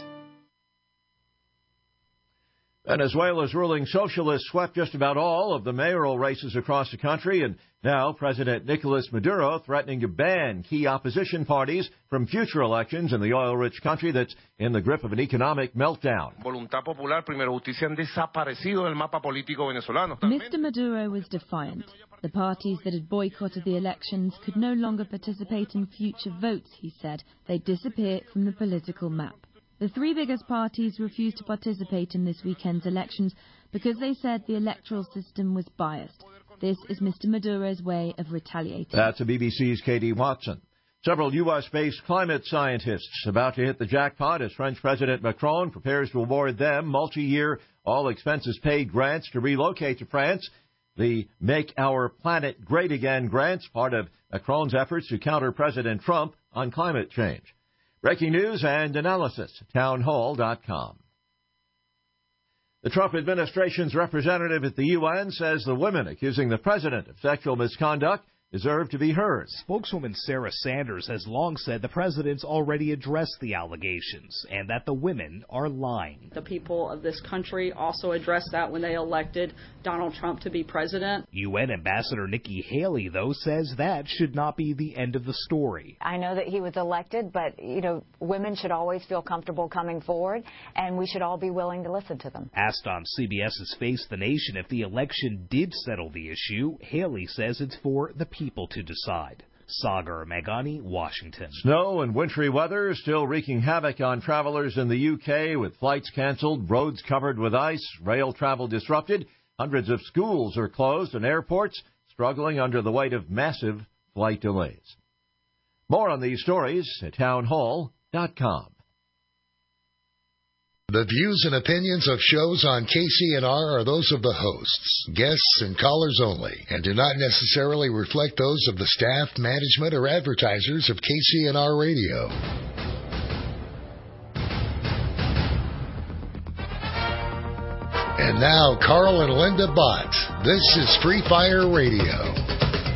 Venezuela's ruling socialists swept just about all of the mayoral races across the country, and now President Nicolas Maduro threatening to ban key opposition parties from future elections in the oil-rich country that's in the grip of an economic meltdown. Mr. Maduro was defiant. The parties that had boycotted the elections could no longer participate in future votes, he said. They disappear from the political map. The three biggest parties refused to participate in this weekend's elections because they said the electoral system was biased. This is Mr. Maduro's way of retaliating. That's the BBC's Katie Watson. Several U.S.-based climate scientists about to hit the jackpot as French President Macron prepares to award them multi-year, all-expenses-paid grants to relocate to France. The Make Our Planet Great Again grants, part of Macron's efforts to counter President Trump on climate change. Breaking news and analysis, townhall.com. The Trump administration's representative at the UN says the women accusing the president of sexual misconduct deserve to be heard. Spokeswoman Sarah Sanders has long said the president's already addressed the allegations and that the women are lying. The people of this country also addressed that when they elected Donald Trump to be president. UN Ambassador Nikki Haley, though, says that should not be the end of the story. I know that he was elected, but, women should always feel comfortable coming forward, and we should all be willing to listen to them. Asked on CBS's Face the Nation if the election did settle the issue, Haley says it's for the people to decide. Sagar Meghani, Washington. Snow and wintry weather still wreaking havoc on travelers in the UK, with flights canceled, roads covered with ice, rail travel disrupted. Hundreds of schools are closed and airports struggling under the weight of massive flight delays. More on these stories at townhall.com. The views and opinions of shows on KCNR are those of the hosts, guests, and callers only, and do not necessarily reflect those of the staff, management, or advertisers of KCNR Radio. And now, Carl and Linda Bott. This is Free Fire Radio.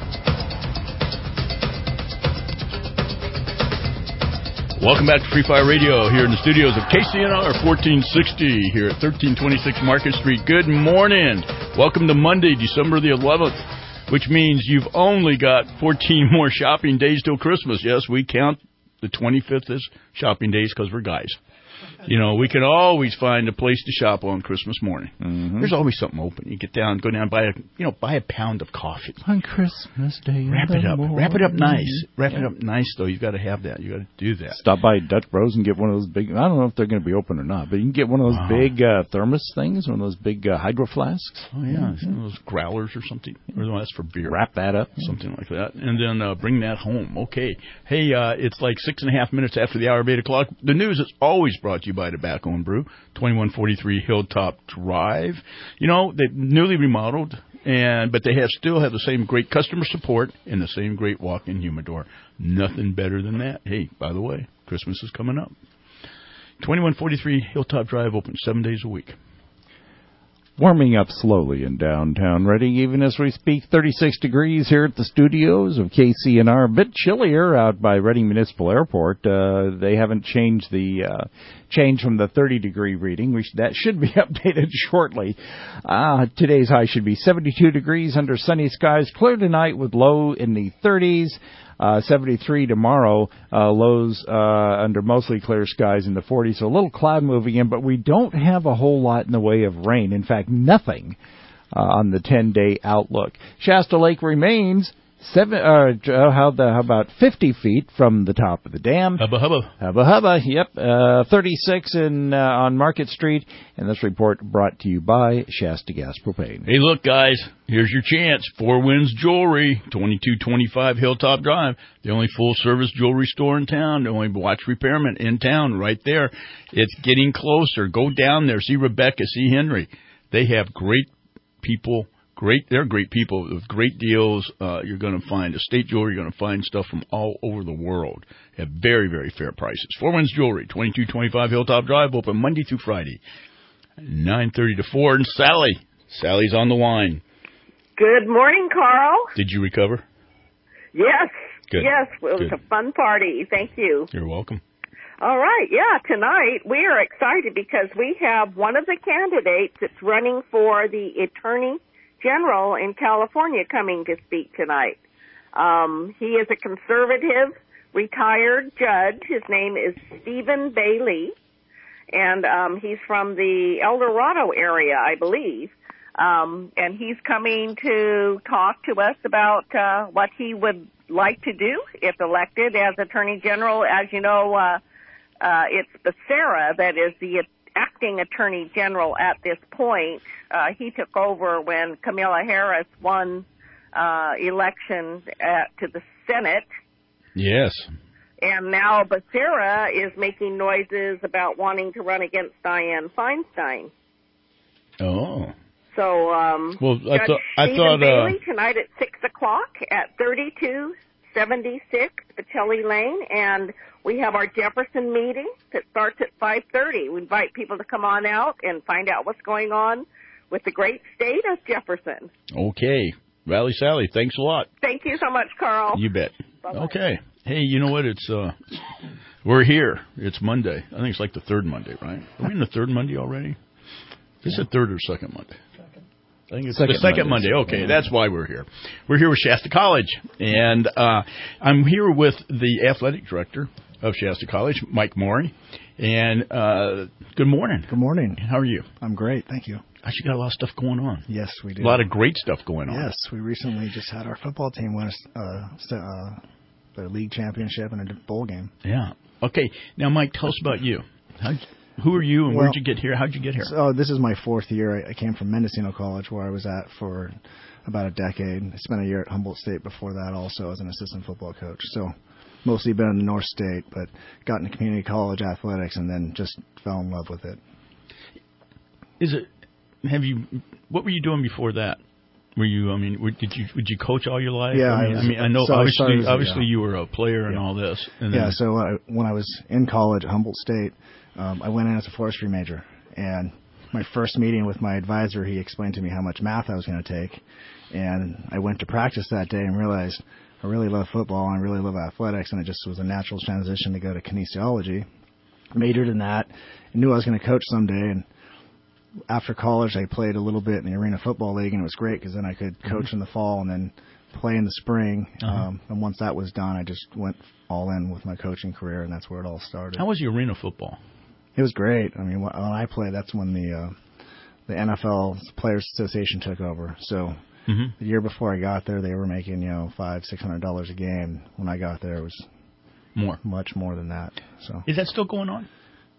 Welcome back to Free Fire Radio here in the studios of KCNR 1460 here at 1326 Market Street. Good morning. Welcome to Monday, December the 11th, which means you've only got 14 more shopping days till Christmas. Yes, we count the 25th as shopping days because we're guys. We can always find a place to shop on Christmas morning. Mm-hmm. There's always something open. You get down, go down, buy a pound of coffee on Christmas Day. Wrap it up nice. Wrap it up nice, though. You've got to have that. You got to do that. Stop by Dutch Bros and get one of those big. I don't know if they're going to be open or not, but you can get one of those big thermos things, one of those big hydro flasks. Oh yeah, some of those growlers or something. Or no, that's for beer. Wrap that up, something like that, and then bring that home. Okay. Hey, it's like 6.5 minutes after the hour of 8 o'clock. The news is always brought to you by Tobacco and Brew, 2143 Hilltop Drive. They've newly remodeled, but they still have the same great customer support and the same great walk-in humidor. Nothing better than that. Hey, by the way, Christmas is coming up. 2143 Hilltop Drive, open 7 days a week. Warming up slowly in downtown Reading, even as we speak. 36 degrees here at the studios of KCNR. A bit chillier out by Reading Municipal Airport. They haven't changed the change from the 30-degree reading. That should be updated shortly. Today's high should be 72 degrees under sunny skies. Clear tonight with low in the 30s. 73 tomorrow, lows under mostly clear skies in the 40s. So a little cloud moving in, but we don't have a whole lot in the way of rain. In fact, nothing on the 10-day outlook. Shasta Lake remains how about 50 feet from the top of the dam. Hubba hubba. Yep. 36 on Market Street. And this report brought to you by Shasta Gas Propane. Hey, look, guys. Here's your chance. Four Winds Jewelry, 2225 Hilltop Drive. The only full-service jewelry store in town. The only watch repairman in town right there. It's getting closer. Go down there. See Rebecca. See Henry. They have great people. They're great people with great deals. You're going to find estate jewelry. You're going to find stuff from all over the world at very, very fair prices. Four Winds Jewelry, 2225 Hilltop Drive, open Monday through Friday, 9:30 to 4. And Sally's on the line. Good morning, Carl. Did you recover? Yes. Good. Yes, it was a fun party. Thank you. You're welcome. All right. Yeah, tonight we are excited because we have one of the candidates that's running for the Attorney General in California coming to speak tonight. He is a conservative retired judge. His name is Stephen Bailey, and he's from the El Dorado area, I believe. And he's coming to talk to us about what he would like to do if elected as Attorney General. As you know, it's Becerra that is the acting Attorney General at this point. He took over when Kamala Harris won election to the Senate. Yes. And now Becerra is making noises about wanting to run against Dianne Feinstein. Oh. So, well, I thought Bailey tonight at 6 o'clock at 3276 Pacelli Lane, and we have our Jefferson meeting that starts at 5:30. We invite people to come on out and find out what's going on with the great state of Jefferson. Okay. Rally Sally, thanks a lot. Thank you so much, Carl. You bet. Bye-bye. Okay. Hey, you know what? It's we're here. It's Monday. I think it's like the third Monday, right? Are we in the third Monday already? Is it third or second Monday? I think it's the second Monday. Okay, that's why we're here. We're here with Shasta College, and I'm here with the athletic director of Shasta College, Mike Morey. And good morning. Good morning. How are you? I'm great, thank you. Actually, got a lot of stuff going on. Yes, we do. A lot of great stuff going on. Yes, we recently just had our football team win the league championship in a bowl game. Yeah. Okay. Now, Mike, tell us about you. Who are you, and where'd you get here? How'd you get here? So this is my fourth year. I came from Mendocino College, where I was at for about a decade. I spent a year at Humboldt State before that also as an assistant football coach. So mostly been in the North State, but got into community college athletics and then just fell in love with it. What were you doing before that? Were you? I mean, would you coach all your life? Yeah, I know. So obviously, you were a player and all this. And then, So when I was in college at Humboldt State, I went in as a forestry major, and my first meeting with my advisor, he explained to me how much math I was going to take, and I went to practice that day and realized I really love football and I really love athletics, and it just was a natural transition to go to kinesiology. Majored in that, and knew I was going to coach someday, and after college, I played a little bit in the Arena Football League, and it was great because then I could coach in the fall and then play in the spring. And once that was done, I just went all in with my coaching career, and that's where it all started. How was the Arena Football? It was great. I mean, when I played, that's when the NFL Players Association took over. So the year before I got there, they were making $500-$600 a game. When I got there, it was much more than that. So is that still going on?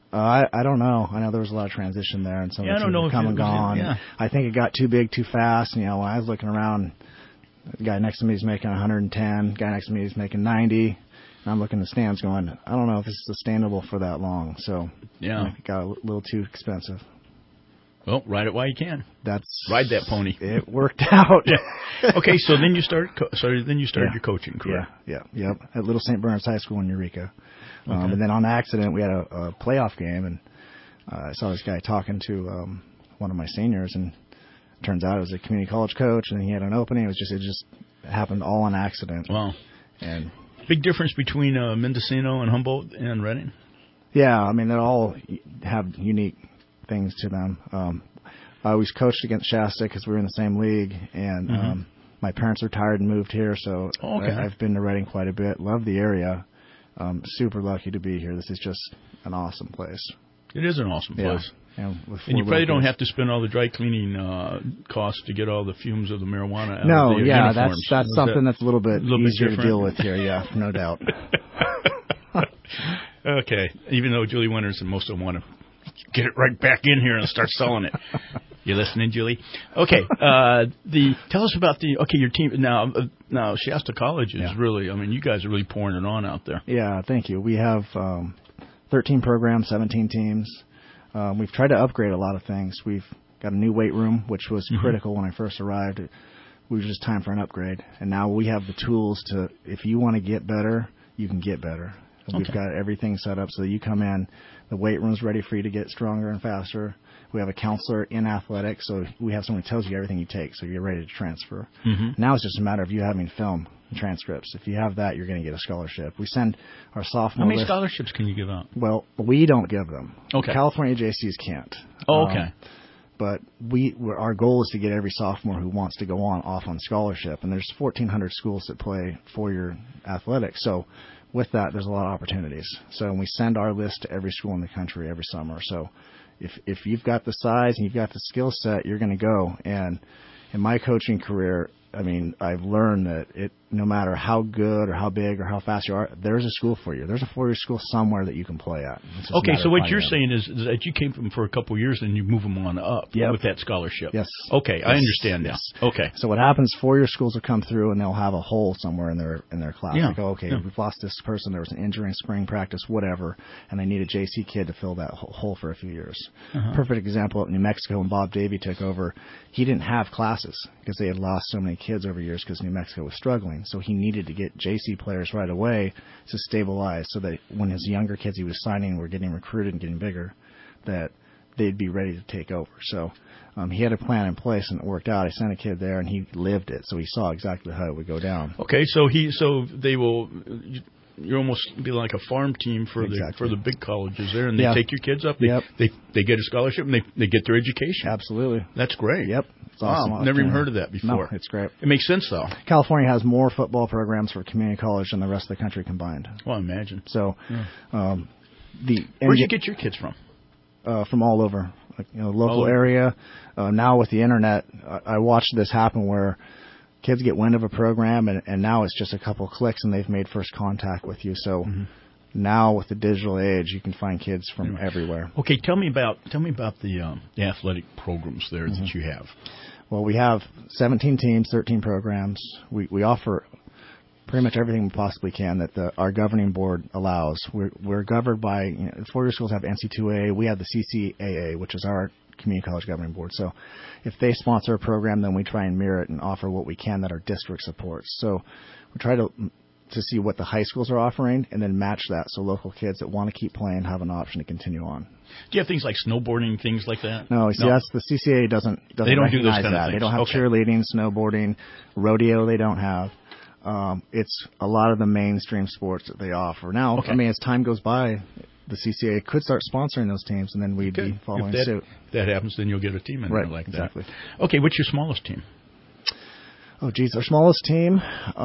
I don't know. I know there was a lot of transition there, and some of the teams have come and gone. Yeah. I think it got too big too fast. When I was looking around, the guy next to me is making 110. The guy next to me is making 90. And I'm looking at the stands going, I don't know if this is sustainable for that long. So it got a little too expensive. Well, ride it while you can. Ride that pony. It worked out. Okay, so then you started. Your coaching career. Yep. At Little St. Bernard's High School in Eureka. And then on accident, we had a playoff game, and I saw this guy talking to one of my seniors, and it turns out it was a community college coach, and he had an opening. It just happened all on accident. Wow. And big difference between Mendocino and Humboldt and Reading? Yeah, I mean, they all have unique things to them. I always coached against Shasta because we were in the same league, and my parents retired and moved here, so I've been to Reading quite a bit. Love the area. Super lucky to be here. This is just an awesome place. It is an awesome place. And you probably don't have to spend all the dry cleaning costs to get all the fumes of the marijuana out of the uniforms. That's something that's a little bit easier to deal with here, no doubt. Okay, even though Julie Winters and most of them want to get it right back in here and start selling it. You listening, Julie? Okay. Tell us about your team now. Shasta College is really. I mean, you guys are really pouring it on out there. Yeah, thank you. We have 13 programs, 17 teams. We've tried to upgrade a lot of things. We've got a new weight room, which was critical when I first arrived. It was just time for an upgrade, and now we have the tools to. If you want to get better, you can get better. We've got everything set up so that you come in, the weight room's ready for you to get stronger and faster. We have a counselor in athletics, so we have someone who tells you everything you take, so you're ready to transfer. Now it's just a matter of you having film and transcripts. If you have that, you're going to get a scholarship. We send our sophomore How many scholarships can you give out? Well, we don't give them. Okay. California JCs can't. Oh, okay. But our goal is to get every sophomore who wants to go off on scholarship, and there's 1,400 schools that play four-year athletics. So with that, there's a lot of opportunities. So we send our list to every school in the country every summer. So if you've got the size and you've got the skill set, you're going to go. And in my coaching career, I mean, I've learned that no matter how good or how big or how fast you are, there's a school for you. There's a four-year school somewhere that you can play at. Okay, so what you're saying is that you came from for a couple of years and you move them on up with that scholarship. Yes. Okay, yes. I understand now. Yes. Okay. So what happens, four-year schools will come through and they'll have a hole somewhere in their class. Yeah. They go, we've lost this person. There was an injury in spring practice, whatever, and they need a JC kid to fill that hole for a few years. Perfect example, New Mexico, when Bob Davie took over, he didn't have classes because they had lost so many kids over years because New Mexico was struggling. So he needed to get JC players right away to stabilize so that when his younger kids he was signing were getting recruited and getting bigger, that they'd be ready to take over. So he had a plan in place, and it worked out. I sent a kid there, and he lived it, so he saw exactly how it would go down. Okay, so they will. You almost be like a farm team for the big colleges there, and they take your kids up. They get a scholarship, and they get their education. Absolutely, that's great. Yep, it's awesome. Wow, never even heard of that before. No, it's great. It makes sense though. California has more football programs for community college than the rest of the country combined. Well, I imagine. So, where'd you get your kids from? From all over, local area. Now with the internet, I watched this happen where kids get wind of a program, and now it's just a couple of clicks, and they've made first contact with you. So now with the digital age, you can find kids from everywhere. Okay, tell me about the athletic programs there that you have. Well, we have 17 teams, 13 programs. We offer pretty much everything we possibly can that our governing board allows. We're governed by, the four-year schools have NC2A. We have the CCAA, which is our community college governing board. So if they sponsor a program, then we try and mirror it and offer what we can that our district supports. So we try to see what the high schools are offering and then match that so local kids that want to keep playing have an option to continue on. Do you have things like snowboarding, things like that? No, that's the CCAA doesn't they don't do those recognize kind that. of things. They don't have cheerleading, snowboarding, rodeo they don't have. It's a lot of the mainstream sports that they offer. Now, I mean, as time goes by, the CCAA could start sponsoring those teams, and then we'd be following suit. If that happens, then you'll get a team in there like exactly. that. Okay, what's your smallest team? Oh, geez, our smallest team,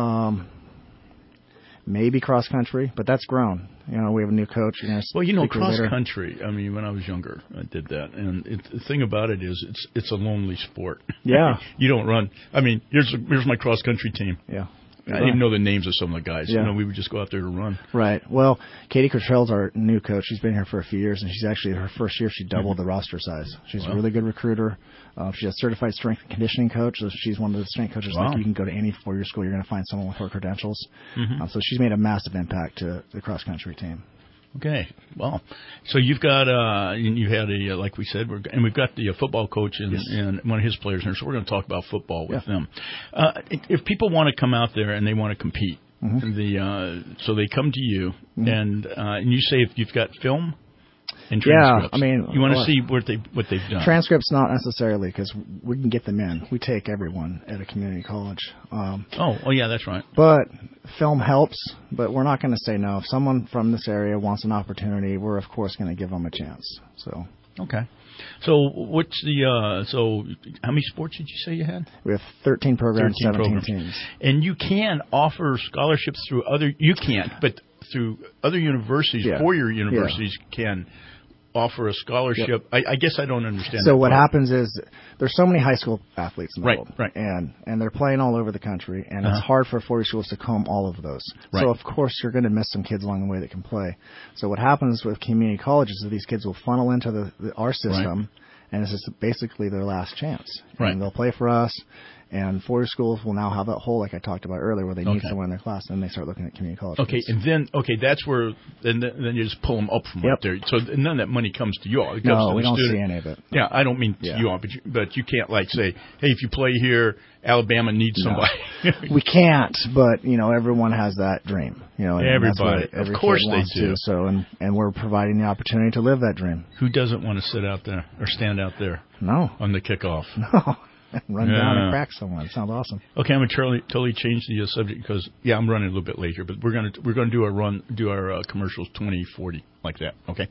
maybe cross country, but that's grown. We have a new coach. Well, cross country. I mean, when I was younger, I did that, and the thing about it is, it's a lonely sport. Yeah, you don't run. I mean, here's my cross country team. Yeah. I didn't even know the names of some of the guys. Yeah. We would just go out there to run. Right. Well, Katie Cottrell's our new coach. She's been here for a few years, and she's actually, her first year, she doubled the roster size. She's a really good recruiter. She's a certified strength and conditioning coach, so she's one of the strength coaches. Like, you can go to any four-year school, you're going to find someone with her credentials. So she's made a massive impact to the cross-country team. Okay, well, so you've got you had like we said, and we've got the football coach and one of his players here, so we're going to talk about football with them. If people want to come out there and they want to compete, so they come to you, and you say if you've got film and transcripts. I mean, you want to see what they've done. Transcripts not necessarily, because we can get them in. We take everyone at a community college. Yeah, that's right. But film helps, but we're not going to say no. If someone from this area wants an opportunity, we're of course going to give them a chance. So okay. So what's so how many sports did you say you had? We have 13 programs, 17 teams. And you can offer scholarships through but through other universities, four-year universities can offer a scholarship. I guess I don't understand. So what happens is there's so many high school athletes in the world, right, and they're playing all over the country, and it's hard for four-year schools to comb all of those. Right. So of course you're going to miss some kids along the way that can play. So what happens with community colleges is these kids will funnel into our system, and this is basically their last chance. And they'll play for us. And four-year schools will now have that hole, like I talked about earlier, where they need someone in their class, and then they start looking at community college. Okay, and then that's where then you just pull them up from up there. So none of that money comes to you all. It comes to we the don't student. see any of it. Yeah, I don't mean to you all, but you can't like say, hey, if you play here, Alabama needs somebody. We can't, but everyone has that dream. Everybody, every of course they do. So and we're providing the opportunity to live that dream. Who doesn't want to sit out there or stand out there? No. On the kickoff. No. Run down and crack someone. It sounds awesome. Okay, I'm gonna totally change the subject because I'm running a little bit later, but we're gonna do our commercials 2040 like that. Okay.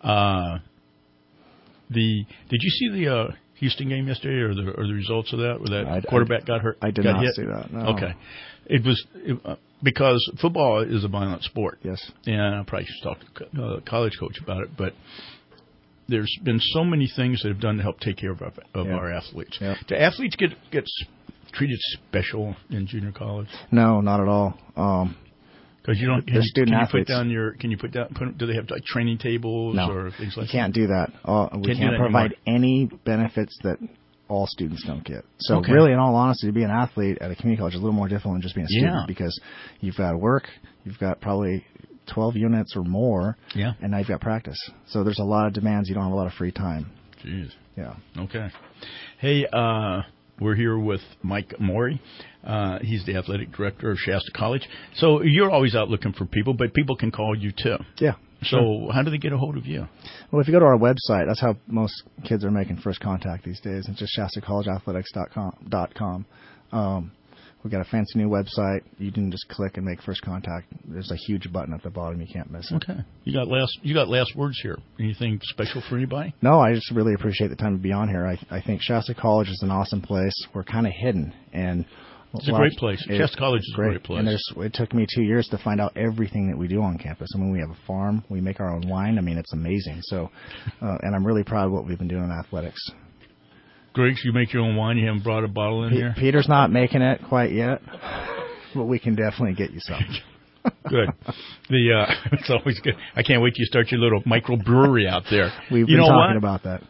Did you see the Houston game yesterday or the results of that? Where that quarterback got hurt? I did not see that. No. Okay. It was because football is a violent sport. Yes. And I probably should talk to a college coach about it, but there's been so many things that have done to help take care of our athletes. Yeah. Do athletes get treated special in junior college? No, not at all. Because you don't. They're student athletes. Do they have like training tables or things like that? You can't do that. We can't provide any benefits that all students don't get. So really, in all honesty, to be an athlete at a community college is a little more difficult than just being a student because you've got to work, you've got probably 12 units or more, and now you've got practice. So there's a lot of demands. You don't have a lot of free time. Jeez. Yeah. Okay. Hey, we're here with Mike Morey. He's the athletic director of Shasta College. So you're always out looking for people, but people can call you too. Yeah. So how do they get a hold of you? Well, if you go to our website, that's how most kids are making first contact these days. It's just ShastaCollegeAthletics.com. We've got a fancy new website. You can just click and make first contact. There's a huge button at the bottom. You can't miss it. Okay. You got last words here. Anything special for anybody? No, I just really appreciate the time to be on here. I think Shasta College is an awesome place. We're kind of hidden, and it's a great place. Shasta College is a great place. And it took me 2 years to find out everything that we do on campus. I mean, we have a farm. We make our own wine. I mean, it's amazing. So, and I'm really proud of what we've been doing in athletics. Griggs, you make your own wine. You haven't brought a bottle in here? Peter's not making it quite yet, but we can definitely get you some. Good. It's always good. I can't wait till you start your little microbrewery out there. We've been talking about that.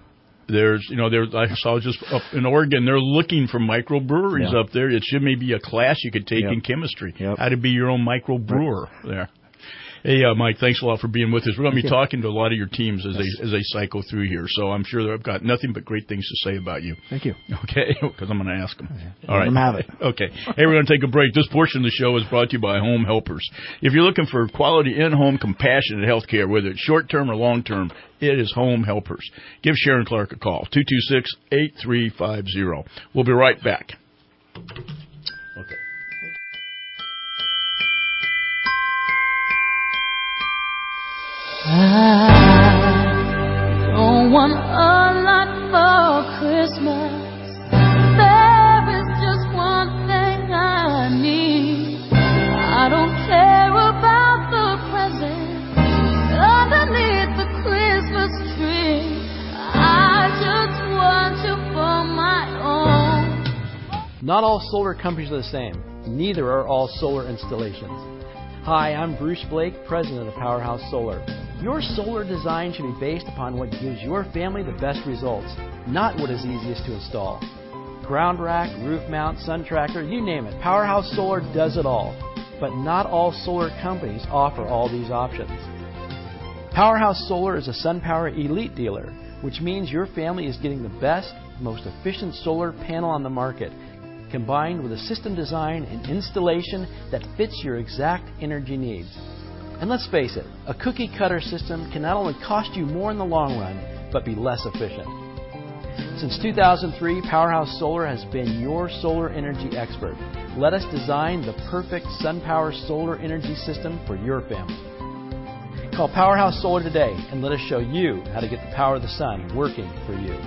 I saw just up in Oregon, they're looking for microbreweries up there. It should maybe a class you could take in chemistry, how to be your own microbrewer there. Hey, Mike, thanks a lot for being with us. We're going to be talking to a lot of your teams as they cycle through here, so I'm sure they've got nothing but great things to say about you. Thank you. Okay, because I'm going to ask them. All right. Let them have it. Okay. Hey, we're going to take a break. This portion of the show is brought to you by Home Helpers. If you're looking for quality in-home, compassionate health care, whether it's short-term or long-term, it is Home Helpers. Give Sharon Clark a call, 226-8350. We'll be right back. Okay. I don't want a lot for Christmas. There is just one thing I need. I don't care about the presents underneath the Christmas tree. I just want you for my own. Not all solar companies are the same. Neither are all solar installations. Hi, I'm Bruce Blake, president of Powerhouse Solar. Your solar design should be based upon what gives your family the best results, not what is easiest to install. Ground rack, roof mount, sun tracker, you name it. Powerhouse Solar does it all. But not all solar companies offer all these options. Powerhouse Solar is a SunPower Elite dealer, which means your family is getting the best, most efficient solar panel on the market, combined with a system design and installation that fits your exact energy needs. And let's face it, a cookie-cutter system can not only cost you more in the long run, but be less efficient. Since 2003, Powerhouse Solar has been your solar energy expert. Let us design the perfect SunPower solar energy system for your family. Call Powerhouse Solar today and let us show you how to get the power of the sun working for you.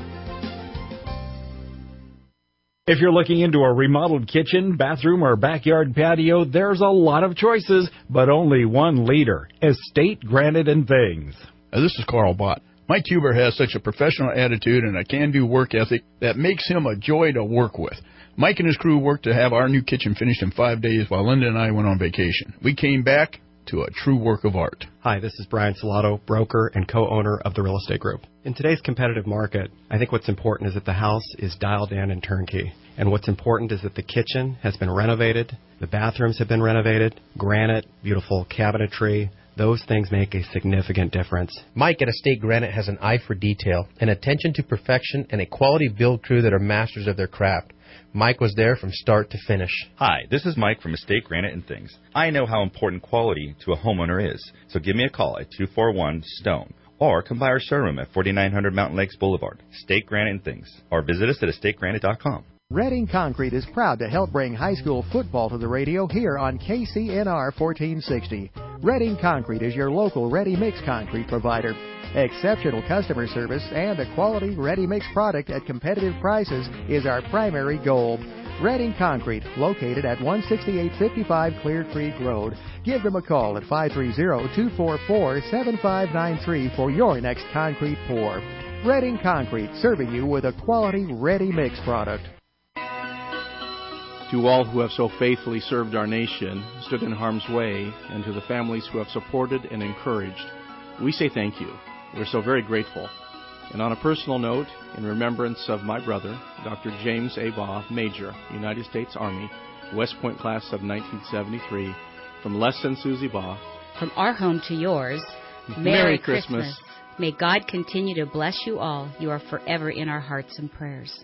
If you're looking into a remodeled kitchen, bathroom, or backyard patio, there's a lot of choices, but only one leader, Estate Granite and Things. This is Carl Bott. Mike Huber has such a professional attitude and a can-do work ethic that makes him a joy to work with. Mike and his crew worked to have our new kitchen finished in 5 days while Linda and I went on vacation. We came back to a true work of art. Hi, this is Brian Salato, broker and co-owner of the Real Estate Group. In today's competitive market, I think what's important is that the house is dialed in and turnkey. And what's important is that the kitchen has been renovated, the bathrooms have been renovated, granite, beautiful cabinetry. Those things make a significant difference. Mike at Estate Granite has an eye for detail, an attention to perfection, and a quality build crew that are masters of their craft. Mike was there from start to finish. Hi, this is Mike from Estate Granite and Things. I know how important quality to a homeowner is, so give me a call at 241-STONE. Or come by our showroom at 4900 Mountain Lakes Boulevard, Estate Granite and Things. Or visit us at estategranite.com. Reading Concrete is proud to help bring high school football to the radio here on KCNR 1460. Reading Concrete is your local ready-mix concrete provider. Exceptional customer service and a quality ready-mix product at competitive prices is our primary goal. Reading Concrete, located at 16855 Clear Creek Road. Give them a call at 530-244-7593 for your next concrete pour. Reading Concrete, serving you with a quality ready-mix product. To all who have so faithfully served our nation, stood in harm's way, and to the families who have supported and encouraged, we say thank you. We're so very grateful. And on a personal note, in remembrance of my brother, Dr. James A. Baugh, Major, United States Army, West Point class of 1973, from Les and Susie Baugh. From our home to yours, Merry Christmas. May God continue to bless you all. You are forever in our hearts and prayers.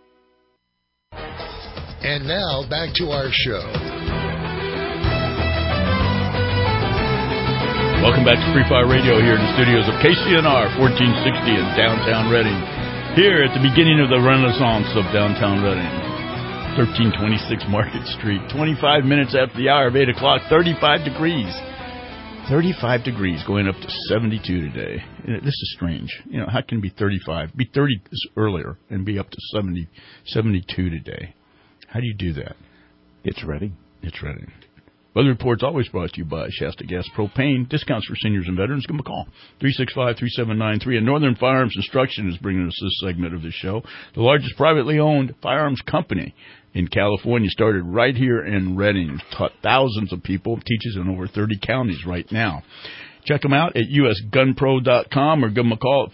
And now, back to our show. Welcome back to Free Fire Radio here in the studios of KCNR 1460 in downtown Reading. Here at the beginning of the renaissance of downtown Reading. 1326 Market Street. 25 minutes after the hour of 8 o'clock. 35 degrees. 35 degrees going up to 72 today. This is strange. How can it be 35? Be 30 earlier and be up to 72 today. How do you do that? It's Reading. It's Reading. Weather Report's always brought to you by Shasta Gas Propane. Discounts for seniors and veterans. Give them a call. 365-3793. And Northern Firearms Instruction is bringing us this segment of the show. The largest privately owned firearms company in California, started right here in Reading. Taught thousands of people. Teaches in over 30 counties right now. Check them out at usgunpro.com or give them a call at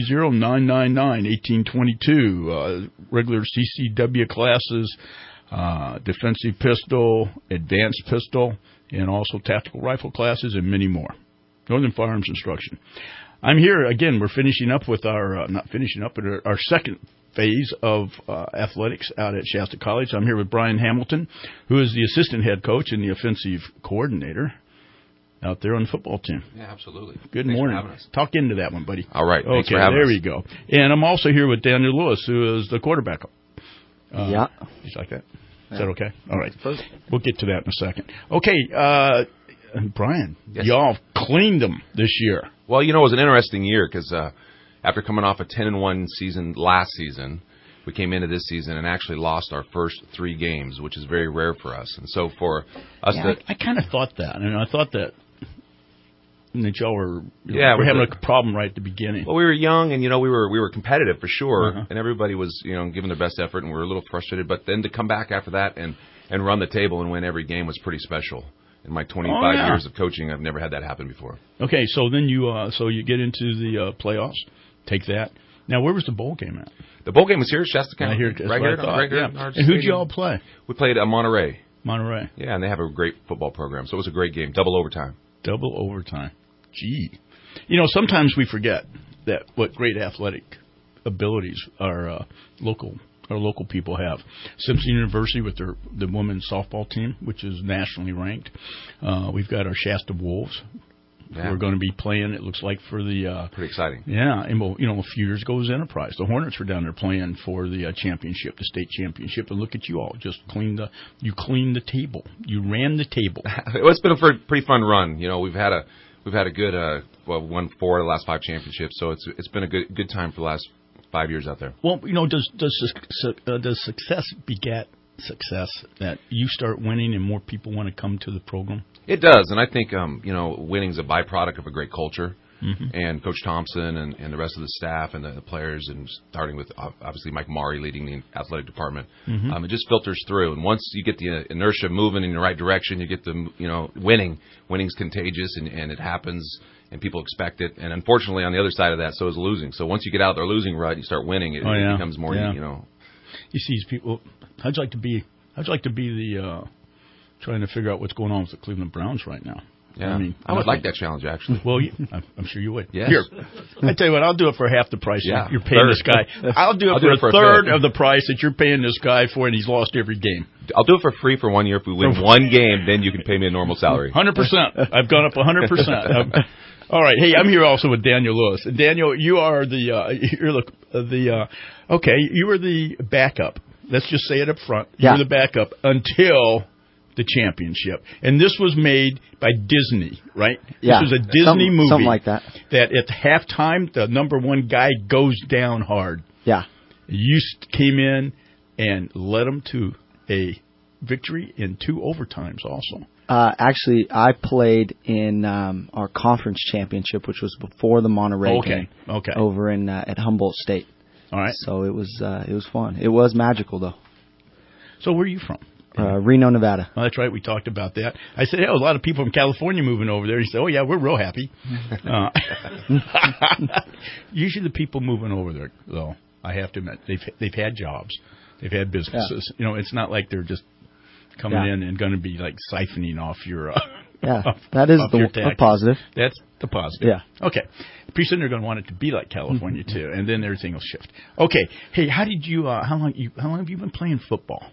530-999-1822. Regular CCW classes. Defensive pistol, advanced pistol, and also tactical rifle classes, and many more. Northern Firearms Instruction. I'm here again. We're finishing up with our our second phase of athletics out at Shasta College. I'm here with Brian Hamilton, who is the assistant head coach and the offensive coordinator out there on the football team. Yeah, absolutely. Good Thanks morning. for having us. Talk into that one, buddy. All right. Thanks okay, for having there us. we go. And I'm also here with Daniel Lewis, who is the quarterback. Yeah. Just like that. Is that okay? All right. We'll get to that in a second. Okay, Brian, yes. Y'all cleaned them this year. Well, it was an interesting year because after coming off a 10-1 season last season, we came into this season and actually lost our first 3 games, which is very rare for us. And so for us I kind of thought that. And I thought that y'all were we're having a problem right at the beginning. Well, we were young, and we were competitive for sure, and everybody was giving their best effort, and we were a little frustrated. But then to come back after that and run the table and win every game was pretty special. In my 25 years of coaching, I've never had that happen before. Okay, so then you get into the playoffs, take that. Now, where was the bowl game at? The bowl game was here at Shasta County. Right here. And who'd you all play? We played Monterey. Monterey. Yeah, and they have a great football program, so it was a great game. Double overtime. Gee. Sometimes we forget that what great athletic abilities our local people have. Simpson University with the women's softball team, which is nationally ranked. We've got our Shasta Wolves. Yeah. We're going to be playing, it looks like, for the... pretty exciting. Yeah, and a few years ago was Enterprise. The Hornets were down there playing for the championship, the state championship, and look at you all. Just cleaned the table. You ran the table. It's been a pretty fun run. We've had a good, won 4 of the last 5 championships, so it's been a good time for the last 5 years out there. Well, does success beget success, that you start winning and more people want to come to the program? It does, and I think winning is a byproduct of a great culture. Mm-hmm. And Coach Thompson and the rest of the staff and the players, and starting with obviously Mike Maury leading the athletic department, it just filters through. And once you get the inertia moving in the right direction, you get the winning. Winning's contagious, and it happens, and people expect it. And unfortunately, on the other side of that, so is losing. So once you get out there losing rut, you start winning. It becomes more You see these people. How'd you like to be the trying to figure out what's going on with the Cleveland Browns right now? Yeah, I would like that challenge, actually. Well, I'm sure you would. Yes. Here, I tell you what, I'll do it for half the price you're paying this guy. I'll do it for a third of the price that you're paying this guy for, and he's lost every game. I'll do it for free for 1 year. If we win one game, then you can pay me a normal salary. 100%. I've gone up 100%. All right. Hey, I'm here also with Daniel Lewis. And Daniel, you are you were the backup. Let's just say it up front. You were the backup until the championship. And this was made by Disney, right? Yeah. This was a Disney movie. Something like that. That at halftime, the number one guy goes down hard. Yeah. You came in and led them to a victory in 2 overtimes also. Actually, I played in our conference championship, which was before the Monterey game. Okay. Over in at Humboldt State. All right. So it was fun. It was magical, though. So where are you from? Reno, Nevada. Oh, that's right. We talked about that. I said, a lot of people from California moving over there. He said, oh, yeah, we're real happy. Usually the people moving over there, though, I have to admit, they've had jobs. They've had businesses. Yeah. It's not like they're just coming in and going to be like siphoning off your that is the positive. That's the positive. Yeah. Okay. Pretty soon they're going to want it to be like California too, and then everything will shift. Okay. Hey, how did you? How long have you been playing football?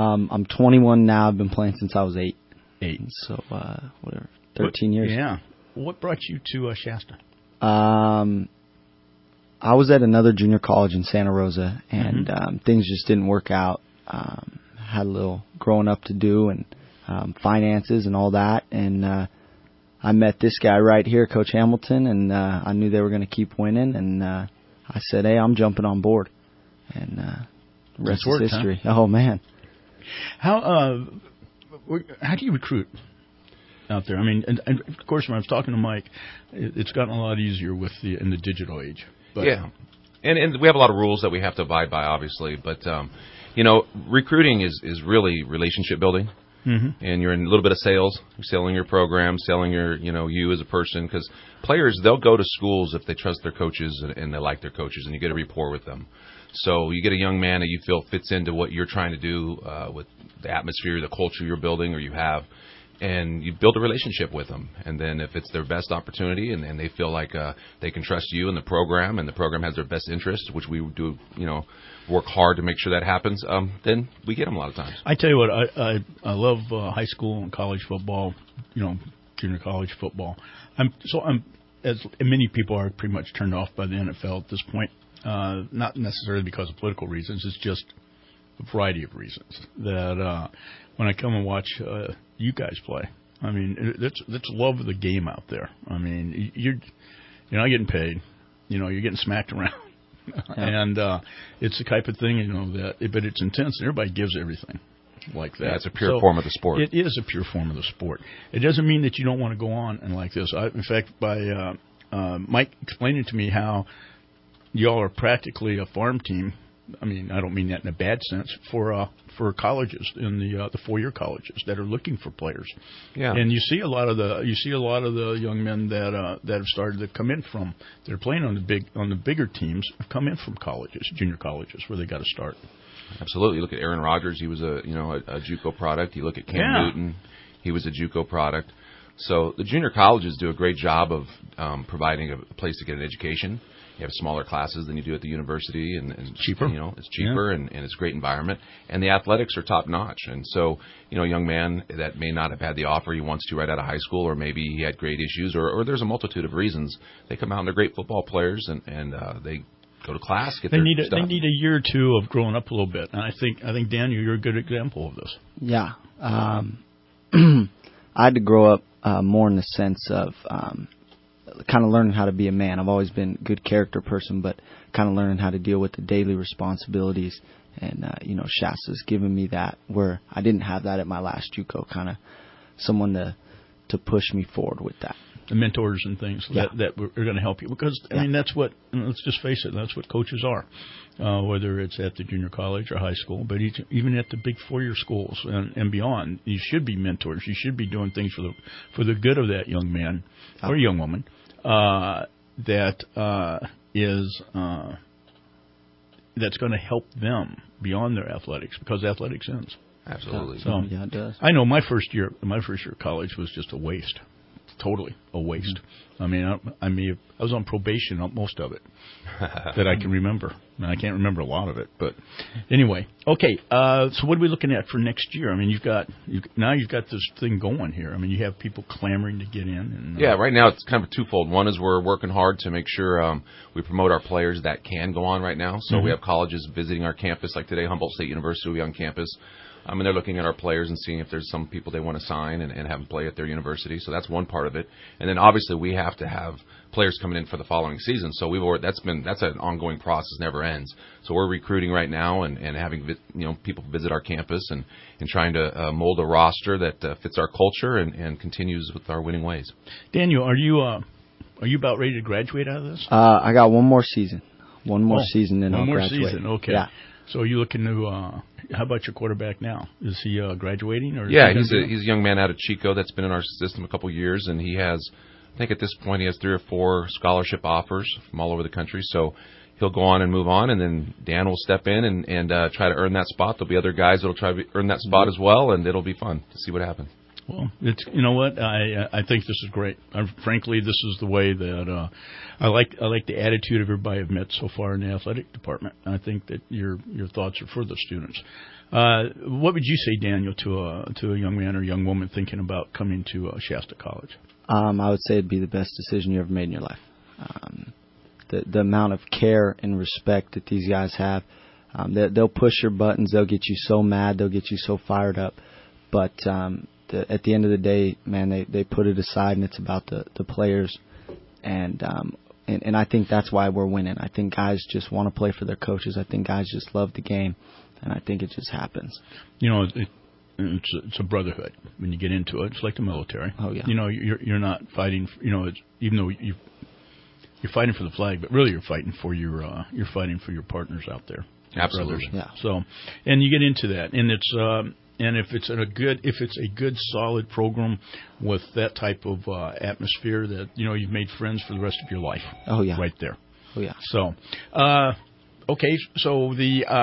I'm 21 now. I've been playing since I was 8. 8. So 13 years. Yeah. what brought you to Shasta? I was at another junior college in Santa Rosa, and things just didn't work out. Had a little growing up to do, and finances and all that, and I met this guy right here, Coach Hamilton, and I knew they were going to keep winning, and I said, hey, I'm jumping on board, and the rest is history. Huh? Oh, man. How do you recruit out there? I mean, and of course, when I was talking to Mike, it's gotten a lot easier in the digital age. But, yeah, and we have a lot of rules that we have to abide by, obviously. But recruiting is really relationship building, and you're in a little bit of sales. You're selling your program, selling your you as a person. Because players, they'll go to schools if they trust their coaches and they like their coaches, and you get a rapport with them. So you get a young man that you feel fits into what you're trying to do with the atmosphere, the culture you're building, or you have. And you build a relationship with them. And then if it's their best opportunity and they feel like they can trust you and the program has their best interest, which we do, work hard to make sure that happens, then we get them a lot of times. I tell you what, I love high school and college football, junior college football. I'm as many people are pretty much turned off by the NFL at this point. Not necessarily because of political reasons. It's just a variety of reasons that when I come and watch you guys play, I mean, let's love the game out there. I mean, you're not getting paid. You're getting smacked around. And it's the type of thing, but it's intense. And everybody gives everything like that. Yeah, it's a pure form of the sport. It is a pure form of the sport. It doesn't mean that you don't want to go on and like this. In fact, by Mike explaining to me how y'all are practically a farm team. I mean, I don't mean that in a bad sense for colleges in the 4-year colleges that are looking for players. Yeah. And you see a lot of the young men that have started to come in from they're playing on the bigger teams have come in from colleges, junior colleges, where they got to start. Absolutely. You look at Aaron Rodgers, he was a JUCO product. You look at Cam Newton, he was a JUCO product. So the junior colleges do a great job of providing a place to get an education. You have smaller classes than you do at the university, and cheaper. It's cheaper, and it's a great environment. And the athletics are top notch. And so, a young man that may not have had the offer he wants to right out of high school, or maybe he had grade issues, or there's a multitude of reasons. They come out and they're great football players, and they go to class. They need a year or two of growing up a little bit. And I think Daniel, you're a good example of this. Yeah, I had to grow up more in the sense of. Kind of learning how to be a man. I've always been a good character person, but kind of learning how to deal with the daily responsibilities. And, Shasta's given me that where I didn't have that at my last JUCO, kind of someone to push me forward with that. The mentors and things that are going to help you. Because, I mean, that's what, let's just face it, that's what coaches are, whether it's at the junior college or high school, but even at the big 4-year schools and beyond. You should be mentors. You should be doing things for the good of that young man or young woman. That's going to help them beyond their athletics, because athletics ends. Absolutely. So, yeah, it does. I know my first year of college was just a waste. Totally a waste. I mean, I was on probation on most of it that I can remember. And I can't remember a lot of it, but anyway. Okay, so what are we looking at for next year? I mean, you've got this thing going here. I mean, you have people clamoring to get in. And, yeah, right now it's kind of twofold. One is we're working hard to make sure we promote our players that can go on right now. So we have colleges visiting our campus, like today, Humboldt State University will be on campus. And they're looking at our players and seeing if there's some people they want to sign and have them play at their university. So that's one part of it. And then obviously we have to have players coming in for the following season. So that's an ongoing process, never ends. So we're recruiting right now and having people visit our campus and trying to mold a roster that fits our culture and continues with our winning ways. Daniel, are you about ready to graduate out of this? I got one more season. One more season, then I'll graduate. One more season, okay. Yeah. So are you looking to? How about your quarterback now? Is he graduating? Or yeah, he's a young man out of Chico that's been in our system a couple of years, and he has, I think at this point, he has 3 or 4 scholarship offers from all over the country. So he'll go on and move on, and then Dan will step in and try to earn that spot. There'll be other guys that'll try to earn that spot as well, and it'll be fun to see what happens. Well, you know what? I think this is great. Frankly, this is the way that I like the attitude of everybody I've met so far in the athletic department. I think that your thoughts are for the students. What would you say, Daniel, to a young man or young woman thinking about coming to Shasta College? I would say it'd be the best decision you ever made in your life. The amount of care and respect that these guys have, they'll push your buttons, they'll get you so mad, they'll get you so fired up. But at the end of the day, man, they put it aside, and it's about the players. And I think that's why we're winning. I think guys just want to play for their coaches. I think guys just love the game, and I think it just happens. It's a brotherhood when you get into it. It's like the military. Oh yeah. You're not fighting. Even though you're fighting for the flag, but really you're fighting for your partners out there. Absolutely. Brothers. Yeah. So, and you get into that, and it's and if it's a good solid program with that type of atmosphere, that you've made friends for the rest of your life. Oh yeah. Right there. Oh yeah. So. Okay, so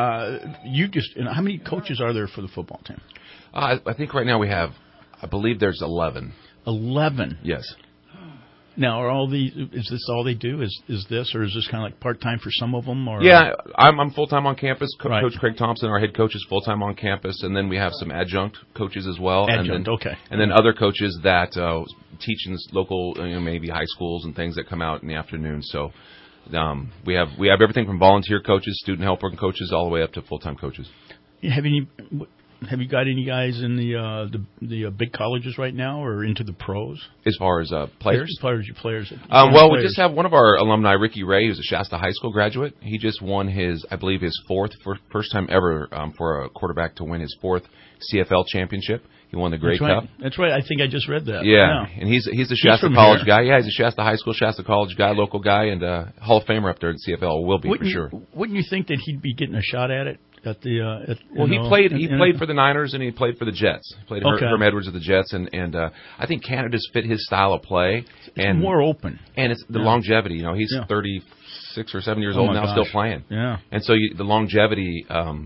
how many coaches are there for the football team? I think right now I believe there's 11. 11? Yes. Now, is this all they do? Is this, or is this kind of like part-time for some of them? Or? Yeah, I'm full-time on campus. Right. Coach Craig Thompson, our head coach, is full-time on campus, and then we have some adjunct coaches as well. Okay. And then other coaches that teach in local, maybe high schools and things that come out in the afternoon. So we have everything from volunteer coaches, student helper coaches, all the way up to full-time coaches. Have you got any guys in the big colleges right now, or into the pros? As far as players? Players. We just have one of our alumni, Ricky Ray, who's a Shasta High School graduate. He just won his first time ever for a quarterback to win his fourth CFL championship. He won the Grey Cup. That's right. I think I just read that. Yeah. And he's a Shasta College guy. Yeah, he's a Shasta High School, Shasta College guy, local guy, and Hall of Famer up there in CFL. Will be for sure. Wouldn't you think that he'd be getting a shot at it? He played for the Niners and he played for the Jets. He played Herm Edwards of the Jets, and I think Canada's fit his style of play. It's more open, and it's the longevity. He's 36 or 7 years old now, still playing. Yeah, and so the longevity.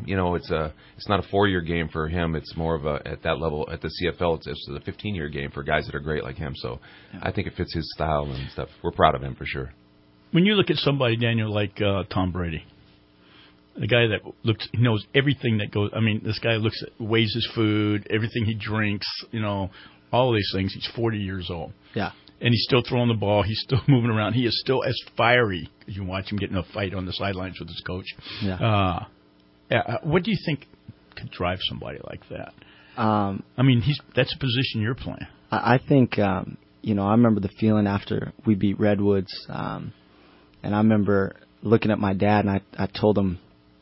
It's not a 4-year game for him. It's more of at that level at the CFL. It's a 15-year game for guys that are great like him. So I think it fits his style and stuff. We're proud of him for sure. When you look at somebody, Daniel, like Tom Brady. The guy that knows everything that goes. I mean, this guy weighs his food, everything he drinks, all of these things. He's 40 years old. Yeah. And he's still throwing the ball. He's still moving around. He is still as fiery as you watch him get in a fight on the sidelines with his coach. Yeah. What do you think could drive somebody like that? That's a position you're playing. I think, I remember the feeling after we beat Redwoods, and I remember looking at my dad, and I told him,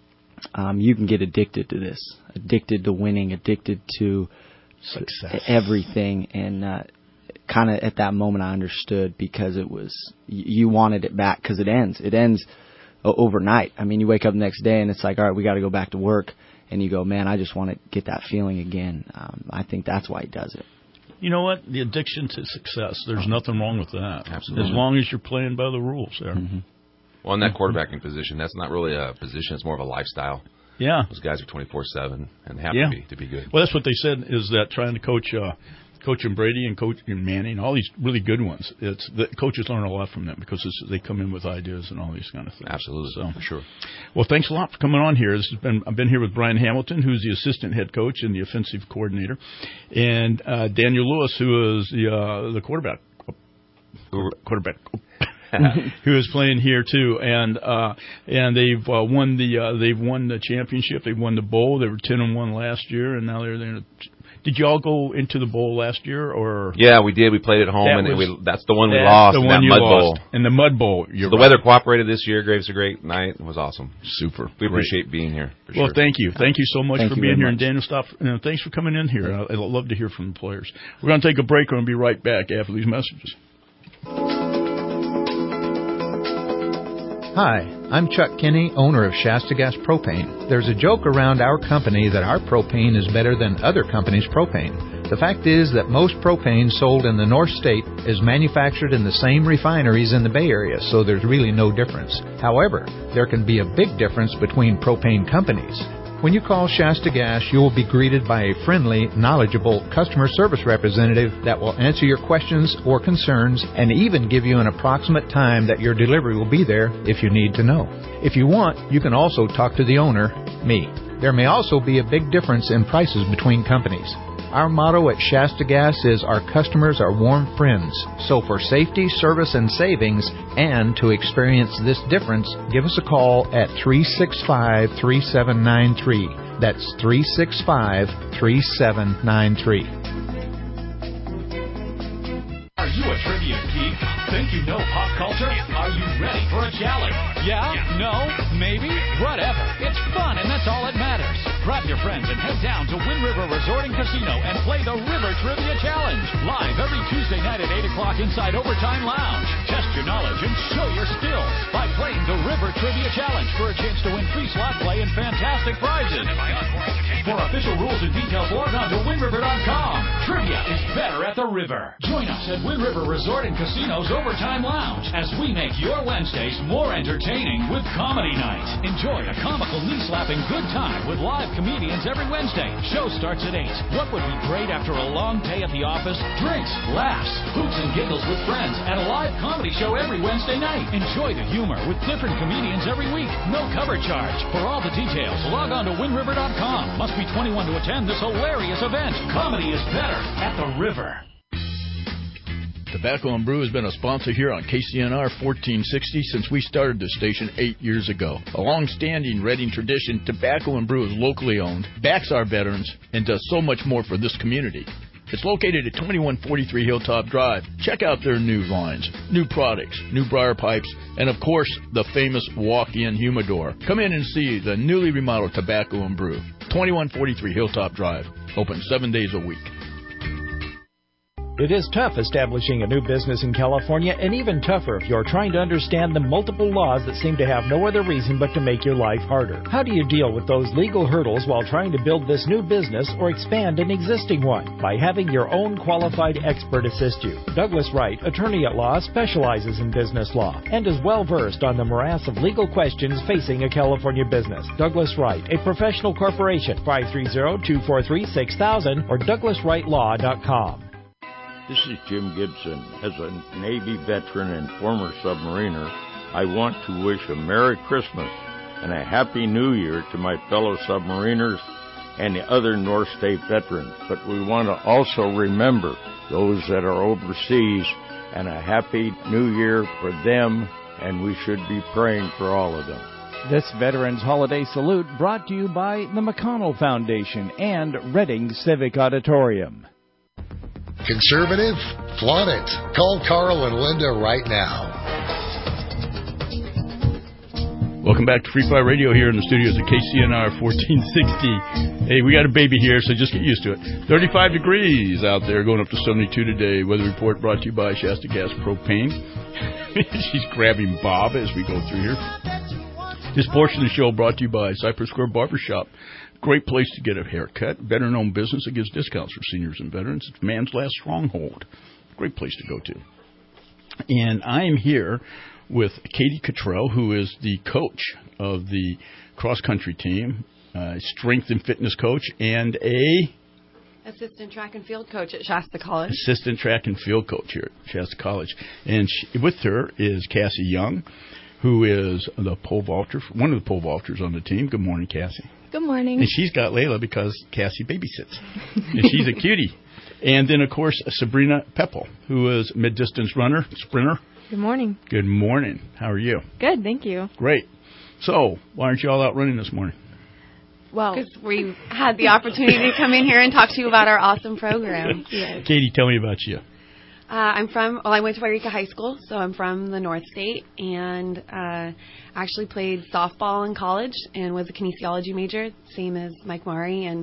you can get addicted to this, addicted to winning, addicted to success, everything. And kind of at that moment I understood, because it was, you wanted it back, because it ends overnight. I mean, you wake up the next day and it's like, all right, we got to go back to work. And you go, man, I just want to get that feeling again. I think that's why he does it. You know what? The addiction to success, there's nothing wrong with that. Absolutely. As long as you're playing by the rules there. Mm-hmm. Well, in that quarterbacking position, that's not really a position. It's more of a lifestyle. Yeah. Those guys are 24/7 and have to be good. Well, that's what they said, is that trying to coaching Brady and coaching Manning, all these really good ones, the coaches learn a lot from them, because they come in with ideas and all these kind of things. Absolutely. So, for sure. Well, thanks a lot for coming on here. I've been here with Brian Hamilton, who's the assistant head coach and the offensive coordinator, and Daniel Lewis, who is the quarterback. Who is playing here too, and they've won the championship. They won the bowl. They were 10-1 last year, and now they're there. Did you all go into the bowl last year, or? Yeah, we did. We played at home, that's the one we lost. The one you lost in the mud bowl. The weather cooperated this year. Gave us a great night. It was awesome. Super. We appreciate being here. Well, thank you. Thank you so much for being here. And Daniel, thanks for coming in here. I'd love to hear from the players. We're going to take a break. We're going to be right back after these messages. Hi, I'm Chuck Kinney, owner of Shasta Gas Propane. There's a joke around our company that our propane is better than other companies' propane. The fact is that most propane sold in the North State is manufactured in the same refineries in the Bay Area, so there's really no difference. However, there can be a big difference between propane companies. When you call Shasta Gas, you will be greeted by a friendly, knowledgeable customer service representative that will answer your questions or concerns and even give you an approximate time that your delivery will be there if you need to know. If you want, you can also talk to the owner, me. There may also be a big difference in prices between companies. Our motto at Shasta Gas is our customers are warm friends. So for safety, service, and savings, and to experience this difference, give us a call at 365-3793. That's 365-3793. Are you a trivia geek? Think you know pop culture? Are you ready for a challenge? Yeah? No? Maybe? Whatever. It's fun, and that's all that matters. Grab your friends and head down to Wind River Resort and Casino and play the River Trivia Challenge. Live every Tuesday night at 8 o'clock inside Overtime Lounge. Test your knowledge and show your skills by playing the River Trivia Challenge for a chance to win free slot play and fantastic prizes. For official rules and details, log on to WindRiver.com. Trivia is better at the river. Join us at Wind River Resort and Casino's Overtime Lounge as we make your Wednesdays more entertaining with Comedy Night. Enjoy a comical, knee-slapping good time with live comedians every Wednesday. Show starts at 8. What would be great after a long day at the office? Drinks, laughs, hoots and giggles with friends at a live comedy show every Wednesday night. Enjoy the humor with different comedians every week. No cover charge. For all the details, log on to WindRiver.com. Must be 21 to attend this hilarious event. Comedy is better at the river. Tobacco and Brew has been a sponsor here on KCNR 1460 since we started this station 8 years ago. A long-standing Reading tradition, Tobacco and Brew is locally owned, backs our veterans, and does so much more for this community. It's located at 2143 Hilltop Drive. Check out their new lines, new products, new briar pipes, and of course, the famous walk-in humidor. Come in and see the newly remodeled Tobacco and Brew. 2143 Hilltop Drive. Open 7 days a week. It is tough establishing a new business in California, and even tougher if you're trying to understand the multiple laws that seem to have no other reason but to make your life harder. How do you deal with those legal hurdles while trying to build this new business or expand an existing one? By having your own qualified expert assist you. Douglas Wright, attorney at law, specializes in business law and is well versed on the morass of legal questions facing a California business. Douglas Wright, a professional corporation, 530-243-6000 or DouglasWrightLaw.com. This is Jim Gibson. As a Navy veteran and former submariner, I want to wish a Merry Christmas and a Happy New Year to my fellow submariners and the other North State veterans. But we want to also remember those that are overseas and a Happy New Year for them, and we should be praying for all of them. This Veterans Holiday Salute brought to you by the McConnell Foundation and Reading Civic Auditorium. Conservative? Flaunt it. Call Carl and Linda right now. Welcome back to Free Fire Radio here in the studios at KCNR 1460. Hey, we got a baby here, so just get used to it. 35 degrees out there, going up to 72 today. Weather report brought to you by Shasta Gas Propane. She's grabbing Bob as we go through here. This portion of the show brought to you by Cypress Square Barbershop. Great place to get a haircut. Veteran-owned business that gives discounts for seniors and veterans. It's man's last stronghold. Great place to go to. And I am here with Katie Cottrell, who is the coach of the cross-country team, strength and fitness coach, and assistant track and field coach at Shasta College. Assistant track and field coach here at Shasta College. And with her is Cassie Young, who is the pole vaulter, one of the pole vaulters on the team. Good morning, Cassie. Good morning. And she's got Layla because Cassie babysits. And she's a cutie. And then, of course, Sabrina Peppel, who is mid-distance runner, sprinter. Good morning. Good morning. How are you? Good, thank you. Great. So, why aren't you all out running this morning? Well, because we had the opportunity to come in here and talk to you about our awesome program. Yes. Katie, tell me about you. I went to Wairika High School, so I'm from the North State, and actually played softball in college and was a kinesiology major, same as Mike Mari and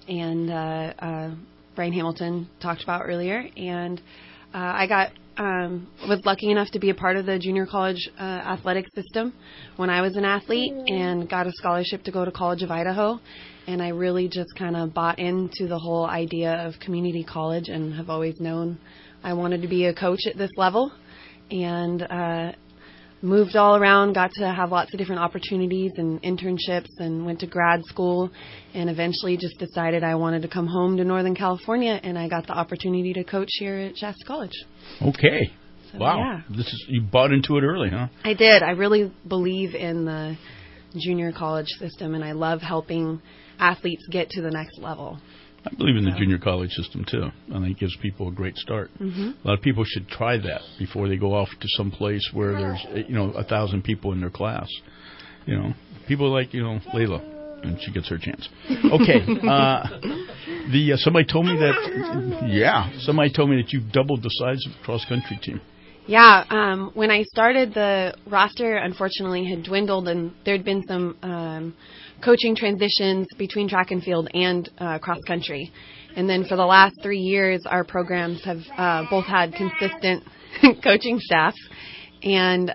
Brian Hamilton talked about earlier. And I was lucky enough to be a part of the junior college athletic system when I was an athlete and got a scholarship to go to College of Idaho. And I really just kind of bought into the whole idea of community college and have always known I wanted to be a coach at this level, and moved all around, got to have lots of different opportunities and internships, and went to grad school, and eventually just decided I wanted to come home to Northern California, and I got the opportunity to coach here at Shasta College. Okay. So, wow. Yeah. You bought into it early, huh? I did. I really believe in the junior college system, and I love helping athletes get to the next level. I believe in the junior college system, too. I think it gives people a great start. Mm-hmm. A lot of people should try that before they go off to some place where there's, 1,000 people in their class. People like, Layla, and she gets her chance. Okay. Somebody told me that you've doubled the size of the cross-country team. Yeah, when I started, the roster unfortunately had dwindled, and there'd been some coaching transitions between track and field and cross country. And then for the last 3 years, our programs have both had consistent coaching staffs, and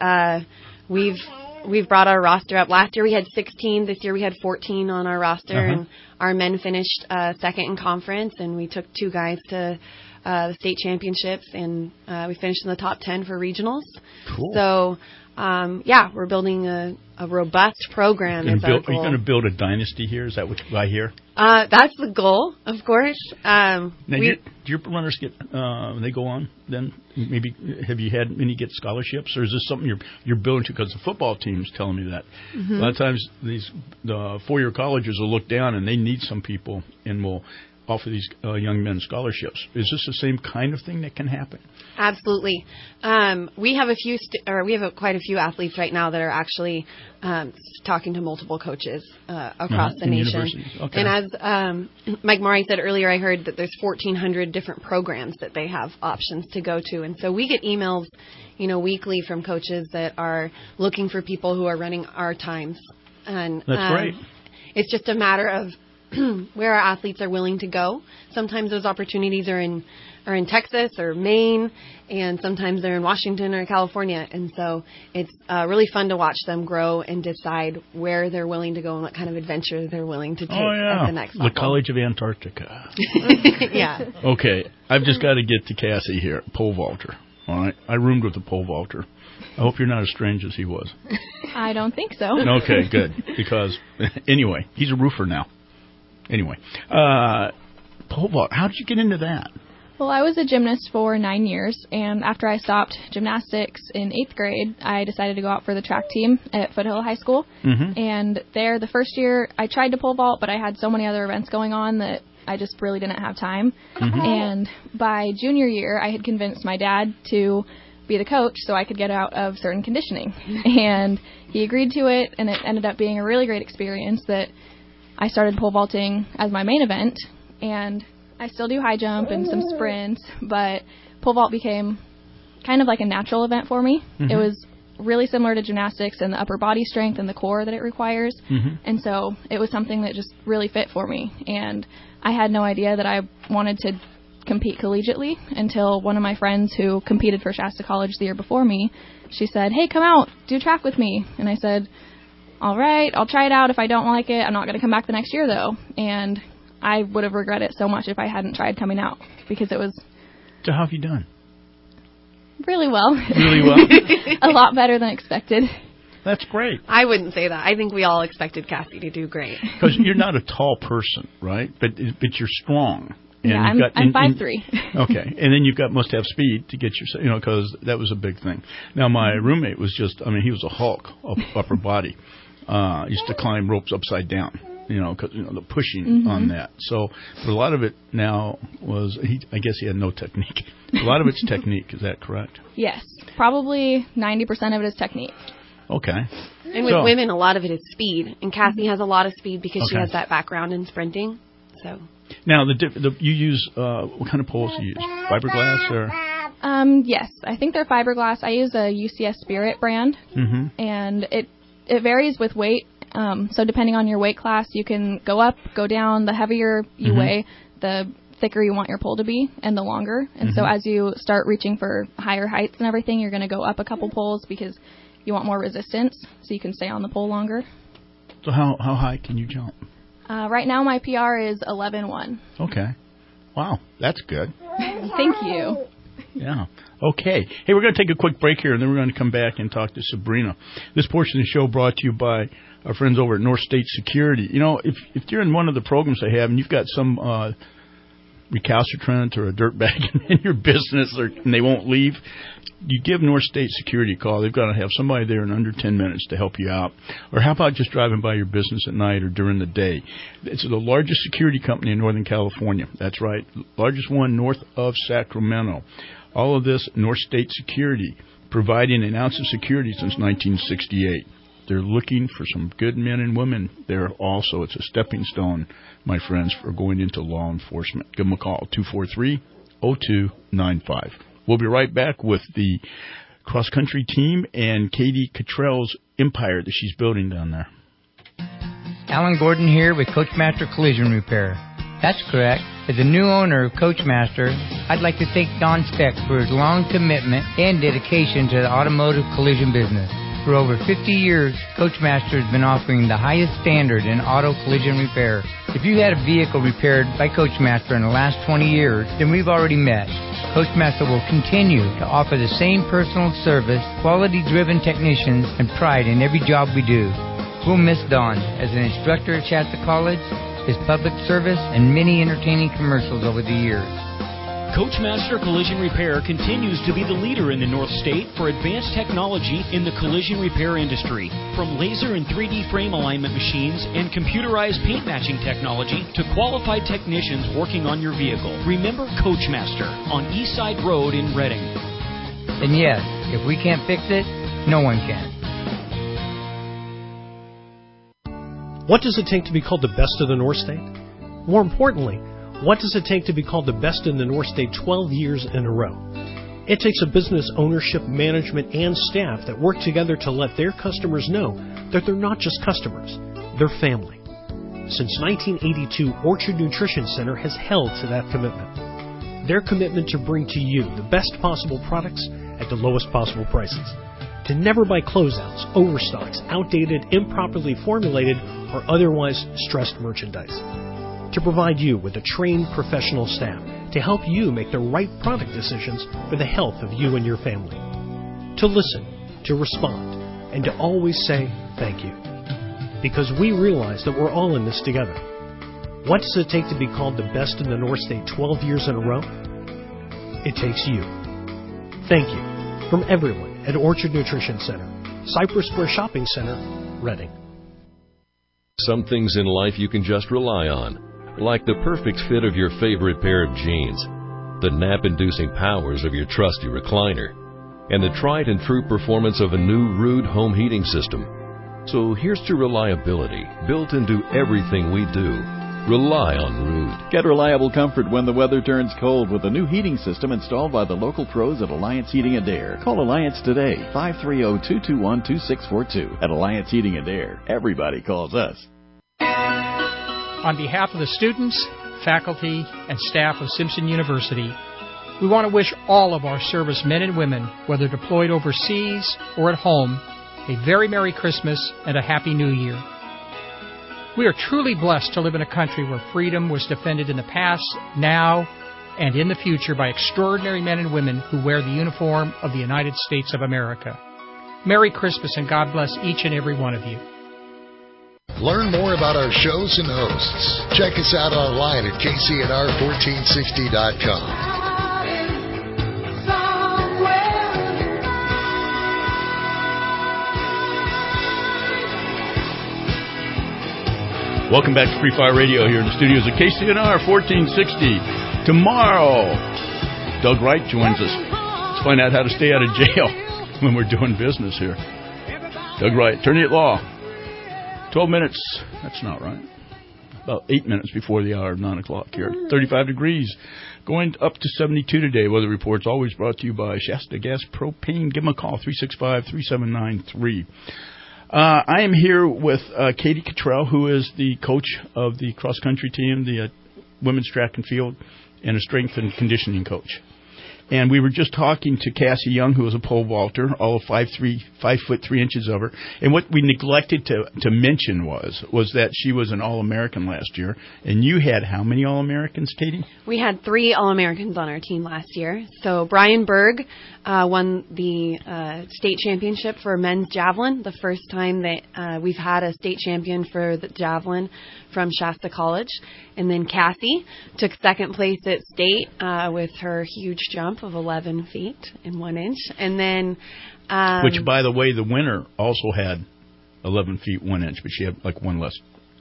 we've brought our roster up. Last year we had 16. This year we had 14 on our roster, and our men finished second in conference, and we took 2 guys to the state championships, and we finished in the top 10 for regionals. Cool. So, we're building a robust program. Are you going to build a dynasty here? Is that what I hear? That's the goal, of course. Now, do your runners get, when they go on, then maybe have you had any get scholarships, or is this something you're building to? Because the football team's telling me that. Mm-hmm. A lot of times the four-year colleges will look down and they need some people and will offer these young men scholarships. Is this the same kind of thing that can happen? Absolutely. We have quite a few athletes right now that are actually talking to multiple coaches across the nation. Okay. And as Mike Maury said earlier, I heard that there's 1,400 different programs that they have options to go to. And so we get emails, weekly from coaches that are looking for people who are running our times. And that's great. It's just a matter of where our athletes are willing to go. Sometimes those opportunities are in Texas or Maine, and sometimes they're in Washington or California. And so it's really fun to watch them grow and decide where they're willing to go and what kind of adventure they're willing to take at the next level. The College of Antarctica. Yeah. Okay, I've just got to get to Cassie here, pole vaulter. All right, I roomed with a pole vaulter. I hope you're not as strange as he was. I don't think so. Okay, good. Because, anyway, he's a roofer now. Anyway, pole vault, how did you get into that? Well, I was a gymnast for 9 years, and after I stopped gymnastics in 8th grade, I decided to go out for the track team at Foothill High School. Mm-hmm. And there, the first year, I tried to pole vault, but I had so many other events going on that I just really didn't have time. Mm-hmm. And by junior year, I had convinced my dad to be the coach so I could get out of certain conditioning. And he agreed to it, and it ended up being a really great experience that I started pole vaulting as my main event, and I still do high jump and some sprints, but pole vault became kind of like a natural event for me. Mm-hmm. It was really similar to gymnastics and the upper body strength and the core that it requires, and so it was something that just really fit for me. And I had no idea that I wanted to compete collegiately until one of my friends who competed for Shasta College the year before me, she said, "Hey, come out, do track with me." And I said, "All right, I'll try it out. If I don't like it, I'm not going to come back the next year, though." And I would have regretted it so much if I hadn't tried coming out, because it was... So how have you done? Really well. Really well? A lot better than expected. That's great. I wouldn't say that. I think we all expected Cassie to do great. Because you're not a tall person, right? But you're strong. And yeah, I'm 5'3". Okay, and then must have speed to get your, because that was a big thing. Now, my roommate was he was a Hulk of upper body. Used to climb ropes upside down, because, the pushing on that. So, but a lot of it now was, I guess he had no technique. A lot of it's technique, is that correct? Yes, probably 90% of it is technique. Okay. And with women, a lot of it is speed. And Cassie has a lot of speed because she has that background in sprinting. So. Now, you use, what kind of poles do you use? Fiberglass or? Yes, I think they're fiberglass. I use a UCS Spirit brand, and it varies with weight. So depending on your weight class, you can go up, go down. The heavier you weigh, the thicker you want your pole to be, and the longer. And so as you start reaching for higher heights and everything, you're going to go up a couple poles because you want more resistance, so you can stay on the pole longer. So how high can you jump? Right now, my PR is 11.1. Okay. Wow, that's good. Thank you. Yeah. Okay. Hey, we're going to take a quick break here, and then we're going to come back and talk to Sabrina. This portion of the show brought to you by our friends over at North State Security. If you're in one of the programs they have and you've got some recalcitrant or a dirtbag in your business and they won't leave, you give North State Security a call. They've got to have somebody there in under 10 minutes to help you out. Or how about just driving by your business at night or during the day? It's the largest security company in Northern California. That's right, largest one north of Sacramento. All of this, North State Security, providing an ounce of security since 1968. They're looking for some good men and women there also. It's a stepping stone, my friends, for going into law enforcement. Give them a call, 243-0295. We'll be right back with the cross-country team and Katie Cottrell's empire that she's building down there. Alan Gordon here with Coachmaster Collision Repair. That's correct. As a new owner of Coachmaster, I'd like to thank Don Speck for his long commitment and dedication to the automotive collision business. For over 50 years, Coachmaster has been offering the highest standard in auto collision repair. If you had a vehicle repaired by Coachmaster in the last 20 years, then we've already met. Coachmaster will continue to offer the same personal service, quality-driven technicians, and pride in every job we do. We'll miss Don as an instructor at Shasta College, his public service, and many entertaining commercials over the years. Coachmaster Collision Repair continues to be the leader in the North State for advanced technology in the collision repair industry. From laser and 3D frame alignment machines and computerized paint matching technology to qualified technicians working on your vehicle. Remember Coachmaster on Eastside Road in Reading. And yes, if we can't fix it, no one can. What does it take to be called the best of the North State? More importantly, what does it take to be called the best in the North State 12 years in a row? It takes a business ownership, management, and staff that work together to let their customers know that they're not just customers, they're family. Since 1982, Orchard Nutrition Center has held to that commitment. Their commitment to bring to you the best possible products at the lowest possible prices. To never buy closeouts, overstocks, outdated, improperly formulated, or otherwise stressed merchandise. To provide you with a trained professional staff to help you make the right product decisions for the health of you and your family. To listen, to respond, and to always say thank you. Because we realize that we're all in this together. What does it take to be called the best in the North State 12 years in a row? It takes you. Thank you from everyone at Orchard Nutrition Center, Cypress Square Shopping Center, Reading. Some things in life you can just rely on, like the perfect fit of your favorite pair of jeans, the nap-inducing powers of your trusty recliner, and the tried and true performance of a new Ruud home heating system. So here's to reliability, built into everything we do. Rely on Ruud. Get reliable comfort when the weather turns cold with a new heating system installed by the local pros at Alliance Heating & Air. Call Alliance today, 530-221-2642. At Alliance Heating & Air, everybody calls us. On behalf of the students, faculty, and staff of Simpson University, we want to wish all of our service men and women, whether deployed overseas or at home, a very Merry Christmas and a Happy New Year. We are truly blessed to live in a country where freedom was defended in the past, now, and in the future by extraordinary men and women who wear the uniform of the United States of America. Merry Christmas and God bless each and every one of you. Learn more about our shows and hosts. Check us out online at kcnr1460.com. Welcome back to Free Fire Radio here in the studios of KCNR 1460. Tomorrow, Doug Wright joins us. Let's find out how to stay out of jail when we're doing business here. Doug Wright, attorney at law. 12 minutes. That's not right. About 8 minutes before the hour of 9 o'clock here. 35 degrees. Going up to 72 today. Weather reports always brought to you by Shasta Gas Propane. Give them a call, 365-3793. I am here with Katie Cottrell, who is the coach of the cross-country team, the women's track and field, and a strength and conditioning coach. And we were just talking to Cassie Young, who was a pole vaulter, all of 5'3" of her. And what we neglected to mention was that she was an All-American last year. And you had how many All-Americans, Katie? We had 3 All-Americans on our team last year. So Brian Berg won the state championship for men's javelin, the first time that we've had a state champion for the javelin from Shasta College. And then Cassie took second place at state with her huge jump of 11 feet and 1 inch. And then... which, by the way, the winner also had 11 feet 1 inch, but she had like one less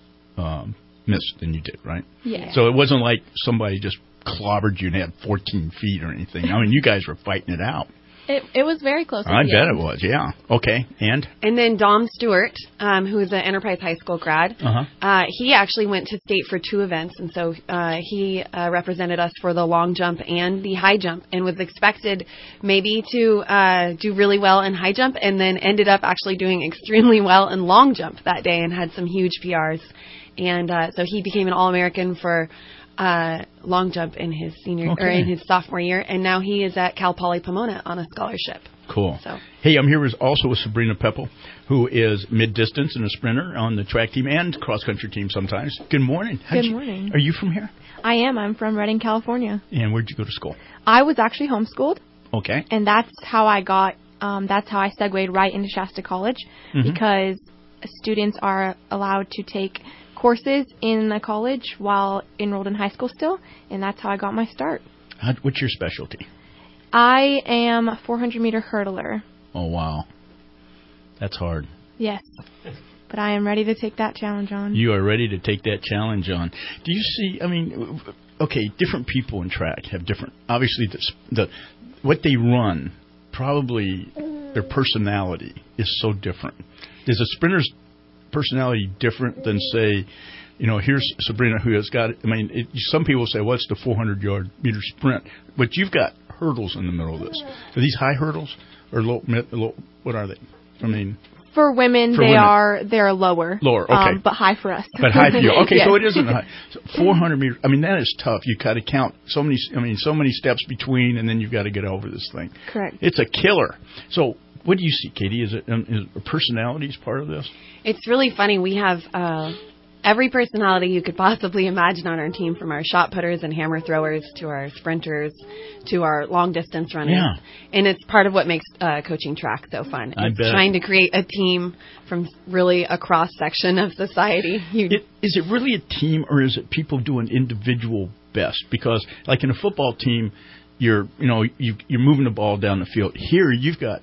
miss than you did, right? Yeah. So it wasn't like somebody just clobbered you and had 14 feet or anything. I mean, you guys were fighting it out. It was very close. I bet it was, yeah. Okay, and then Dom Stewart, who is an Enterprise High School grad, he actually went to state for 2 events, and so he represented us for the long jump and the high jump, and was expected maybe to do really well in high jump, and then ended up actually doing extremely well in long jump that day, and had some huge PRs, and so he became an All-American for long jump in his in his sophomore year, and now he is at Cal Poly Pomona on a scholarship. Cool. So. Hey, I'm here also with Sabrina Peppel, who is mid-distance and a sprinter on the track team and cross-country team sometimes. Good morning. Good morning. Are you from here? I am. I'm from Redding, California. And where'd you go to school? I was actually homeschooled. Okay. And that's how I got, that's how I segued right into Shasta College, because students are allowed to take courses in the college while enrolled in high school still, and that's how I got my start. What's your specialty? I am a 400-meter hurdler. Oh, wow. That's hard. Yes. But I am ready to take that challenge on. You are ready to take that challenge on. Do you see, I mean, okay, different people in track have different, obviously, what they run, probably their personality is so different. Is a sprinter's personality different than, say, you know, here's Sabrina, who has got, I mean, some people say, what's the 400-meter sprint? But you've got hurdles in the middle of this. Are these high hurdles or low, what are they? I mean... For women, they're lower. Lower, okay. But high for us. But high for you. Okay, yes. So it isn't high. So 400 meters, I mean, that is tough. You got to count so many steps between, and then you've got to get over this thing. Correct. It's a killer. So what do you see, Katie? Is personality part of this? It's really funny. We have every personality you could possibly imagine on our team, from our shot putters and hammer throwers to our sprinters to our long distance runners. Yeah. And it's part of what makes coaching track so fun. It's trying to create a team from really a cross section of society. Is it really a team, or is it people doing individual best? Because like in a football team, you're moving the ball down the field. Here you've got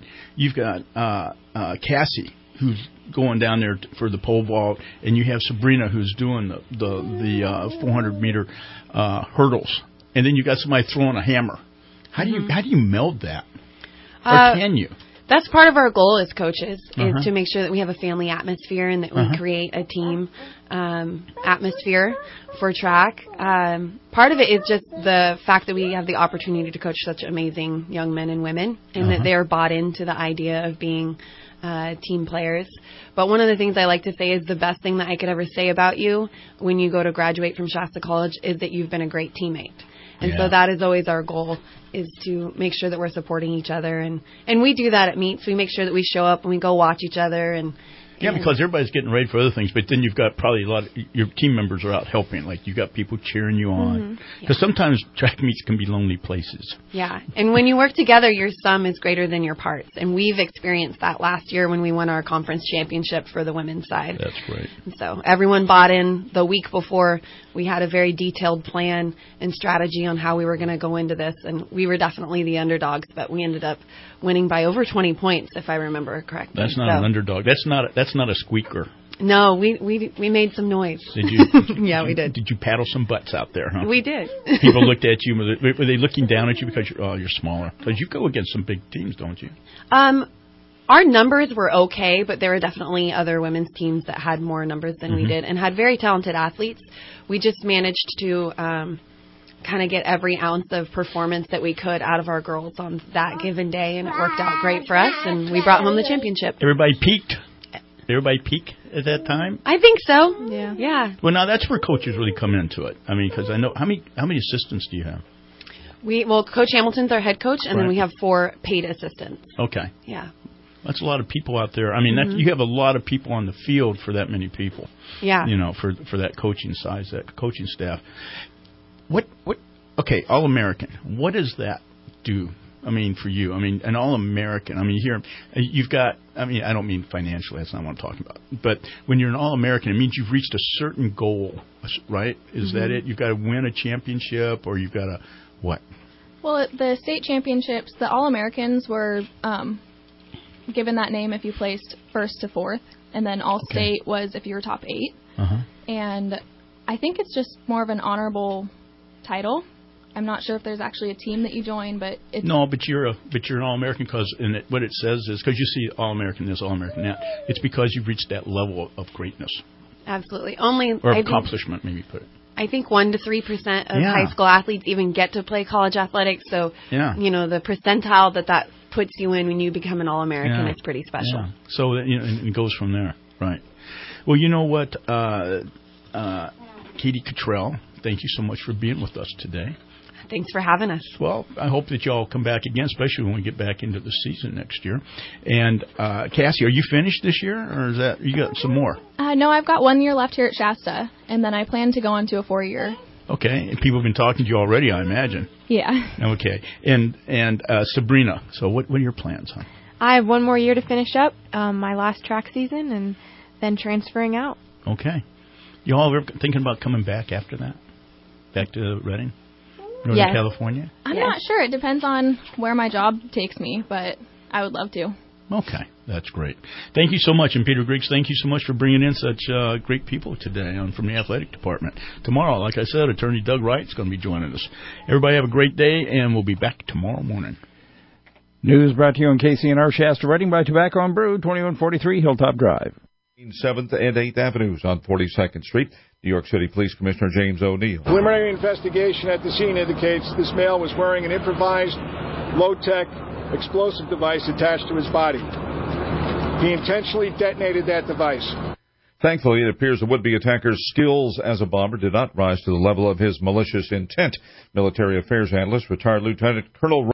Cassie, who's going down there for the pole vault, and you have Sabrina, who's doing the 400-meter hurdles, and then you got somebody throwing a hammer. How do you meld that, or can you? That's part of our goal as coaches, is to make sure that we have a family atmosphere and that we create a team atmosphere for track. Part of it is just the fact that we have the opportunity to coach such amazing young men and women, and that they're bought into the idea of being team players. But one of the things I like to say is the best thing that I could ever say about you when you go to graduate from Shasta College is that you've been a great teammate. And so that is always our goal, is to make sure that we're supporting each other. And we do that at meets. We make sure that we show up and we go watch each other. Yeah, because everybody's getting ready for other things, but then you've got probably a lot of your team members are out helping. Like, you've got people cheering you on. Because sometimes track meets can be lonely places. Yeah, and when you work together, your sum is greater than your parts. And we've experienced that last year when we won our conference championship for the women's side. That's great. And so everyone bought in. The week before, we had a very detailed plan and strategy on how we were going to go into this. And we were definitely the underdogs, but we ended up winning by over 20 points, if I remember correctly. That's not an underdog. That's not a squeaker. No, we made some noise. Did you? Yeah, we did. Did you paddle some butts out there, huh? We did. People looked at you. Were they looking down at you because you're smaller? Because you go against some big teams, don't you? Our numbers were okay, but there were definitely other women's teams that had more numbers than we did and had very talented athletes. We just managed to kind of get every ounce of performance that we could out of our girls on that given day, and it worked out great for us, and we brought home the championship. Everybody peaked? Everybody peak at that time? I think so. Yeah. Well, now that's where coaches really come into it. I mean, because I know how many assistants do you have? Coach Hamilton's our head coach, and then we have 4 paid assistants. Okay. Yeah. That's a lot of people out there. I mean, you have a lot of people on the field for that many people. Yeah. For that coaching size, that coaching staff. Okay, All-American. What does that do? I mean, for you. I mean, an All-American. I mean, you've got, I mean, I don't mean financially. That's not what I'm talking about. But when you're an All-American, it means you've reached a certain goal, right? Is that it? You've got to win a championship, or you've got to what? Well, at the state championships, the All-Americans were given that name if you placed 1st to 4th, and then All-State was if you were top 8. And I think it's just more of an honorable title. I'm not sure if there's actually a team that you join, but it's... No, but you're an All-American because what it says is, because you see All-American this, All-American that, it's because you've reached that level of greatness. Absolutely. Or accomplishment, maybe put it. I think 1% to 3% of high school athletes even get to play college athletics. So, the percentile that puts you in when you become an All-American is pretty special. Yeah. So it goes from there, right? Well, you know what, Katie Cottrell, thank you so much for being with us today. Thanks for having us. Well, I hope that y'all come back again, especially when we get back into the season next year. And Cassie, are you finished this year, or is that you got some more? No, I've got 1 year left here at Shasta, and then I plan to go on to a 4-year. Okay, and people have been talking to you already, I imagine. Yeah. Okay, and Sabrina, so what are your plans, huh? I have 1 more year to finish up my last track season, and then transferring out. Okay. You all ever thinking about coming back after that? Back to Redding? Northern California? I'm not sure. It depends on where my job takes me, but I would love to. Okay, that's great. Thank you so much. And Peter Griggs, thank you so much for bringing in such great people today from the athletic department. Tomorrow, like I said, Attorney Doug Wright is going to be joining us. Everybody have a great day, and we'll be back tomorrow morning. News brought to you on KCNR Shasta Redding by Tobacco and Brew, 2143 Hilltop Drive. 7th and 8th Avenues on 42nd Street. New York City Police Commissioner James O'Neill. Preliminary investigation at the scene indicates this male was wearing an improvised, low-tech explosive device attached to his body. He intentionally detonated that device. Thankfully, it appears the would-be attacker's skills as a bomber did not rise to the level of his malicious intent. Military Affairs Analyst, retired Lieutenant Colonel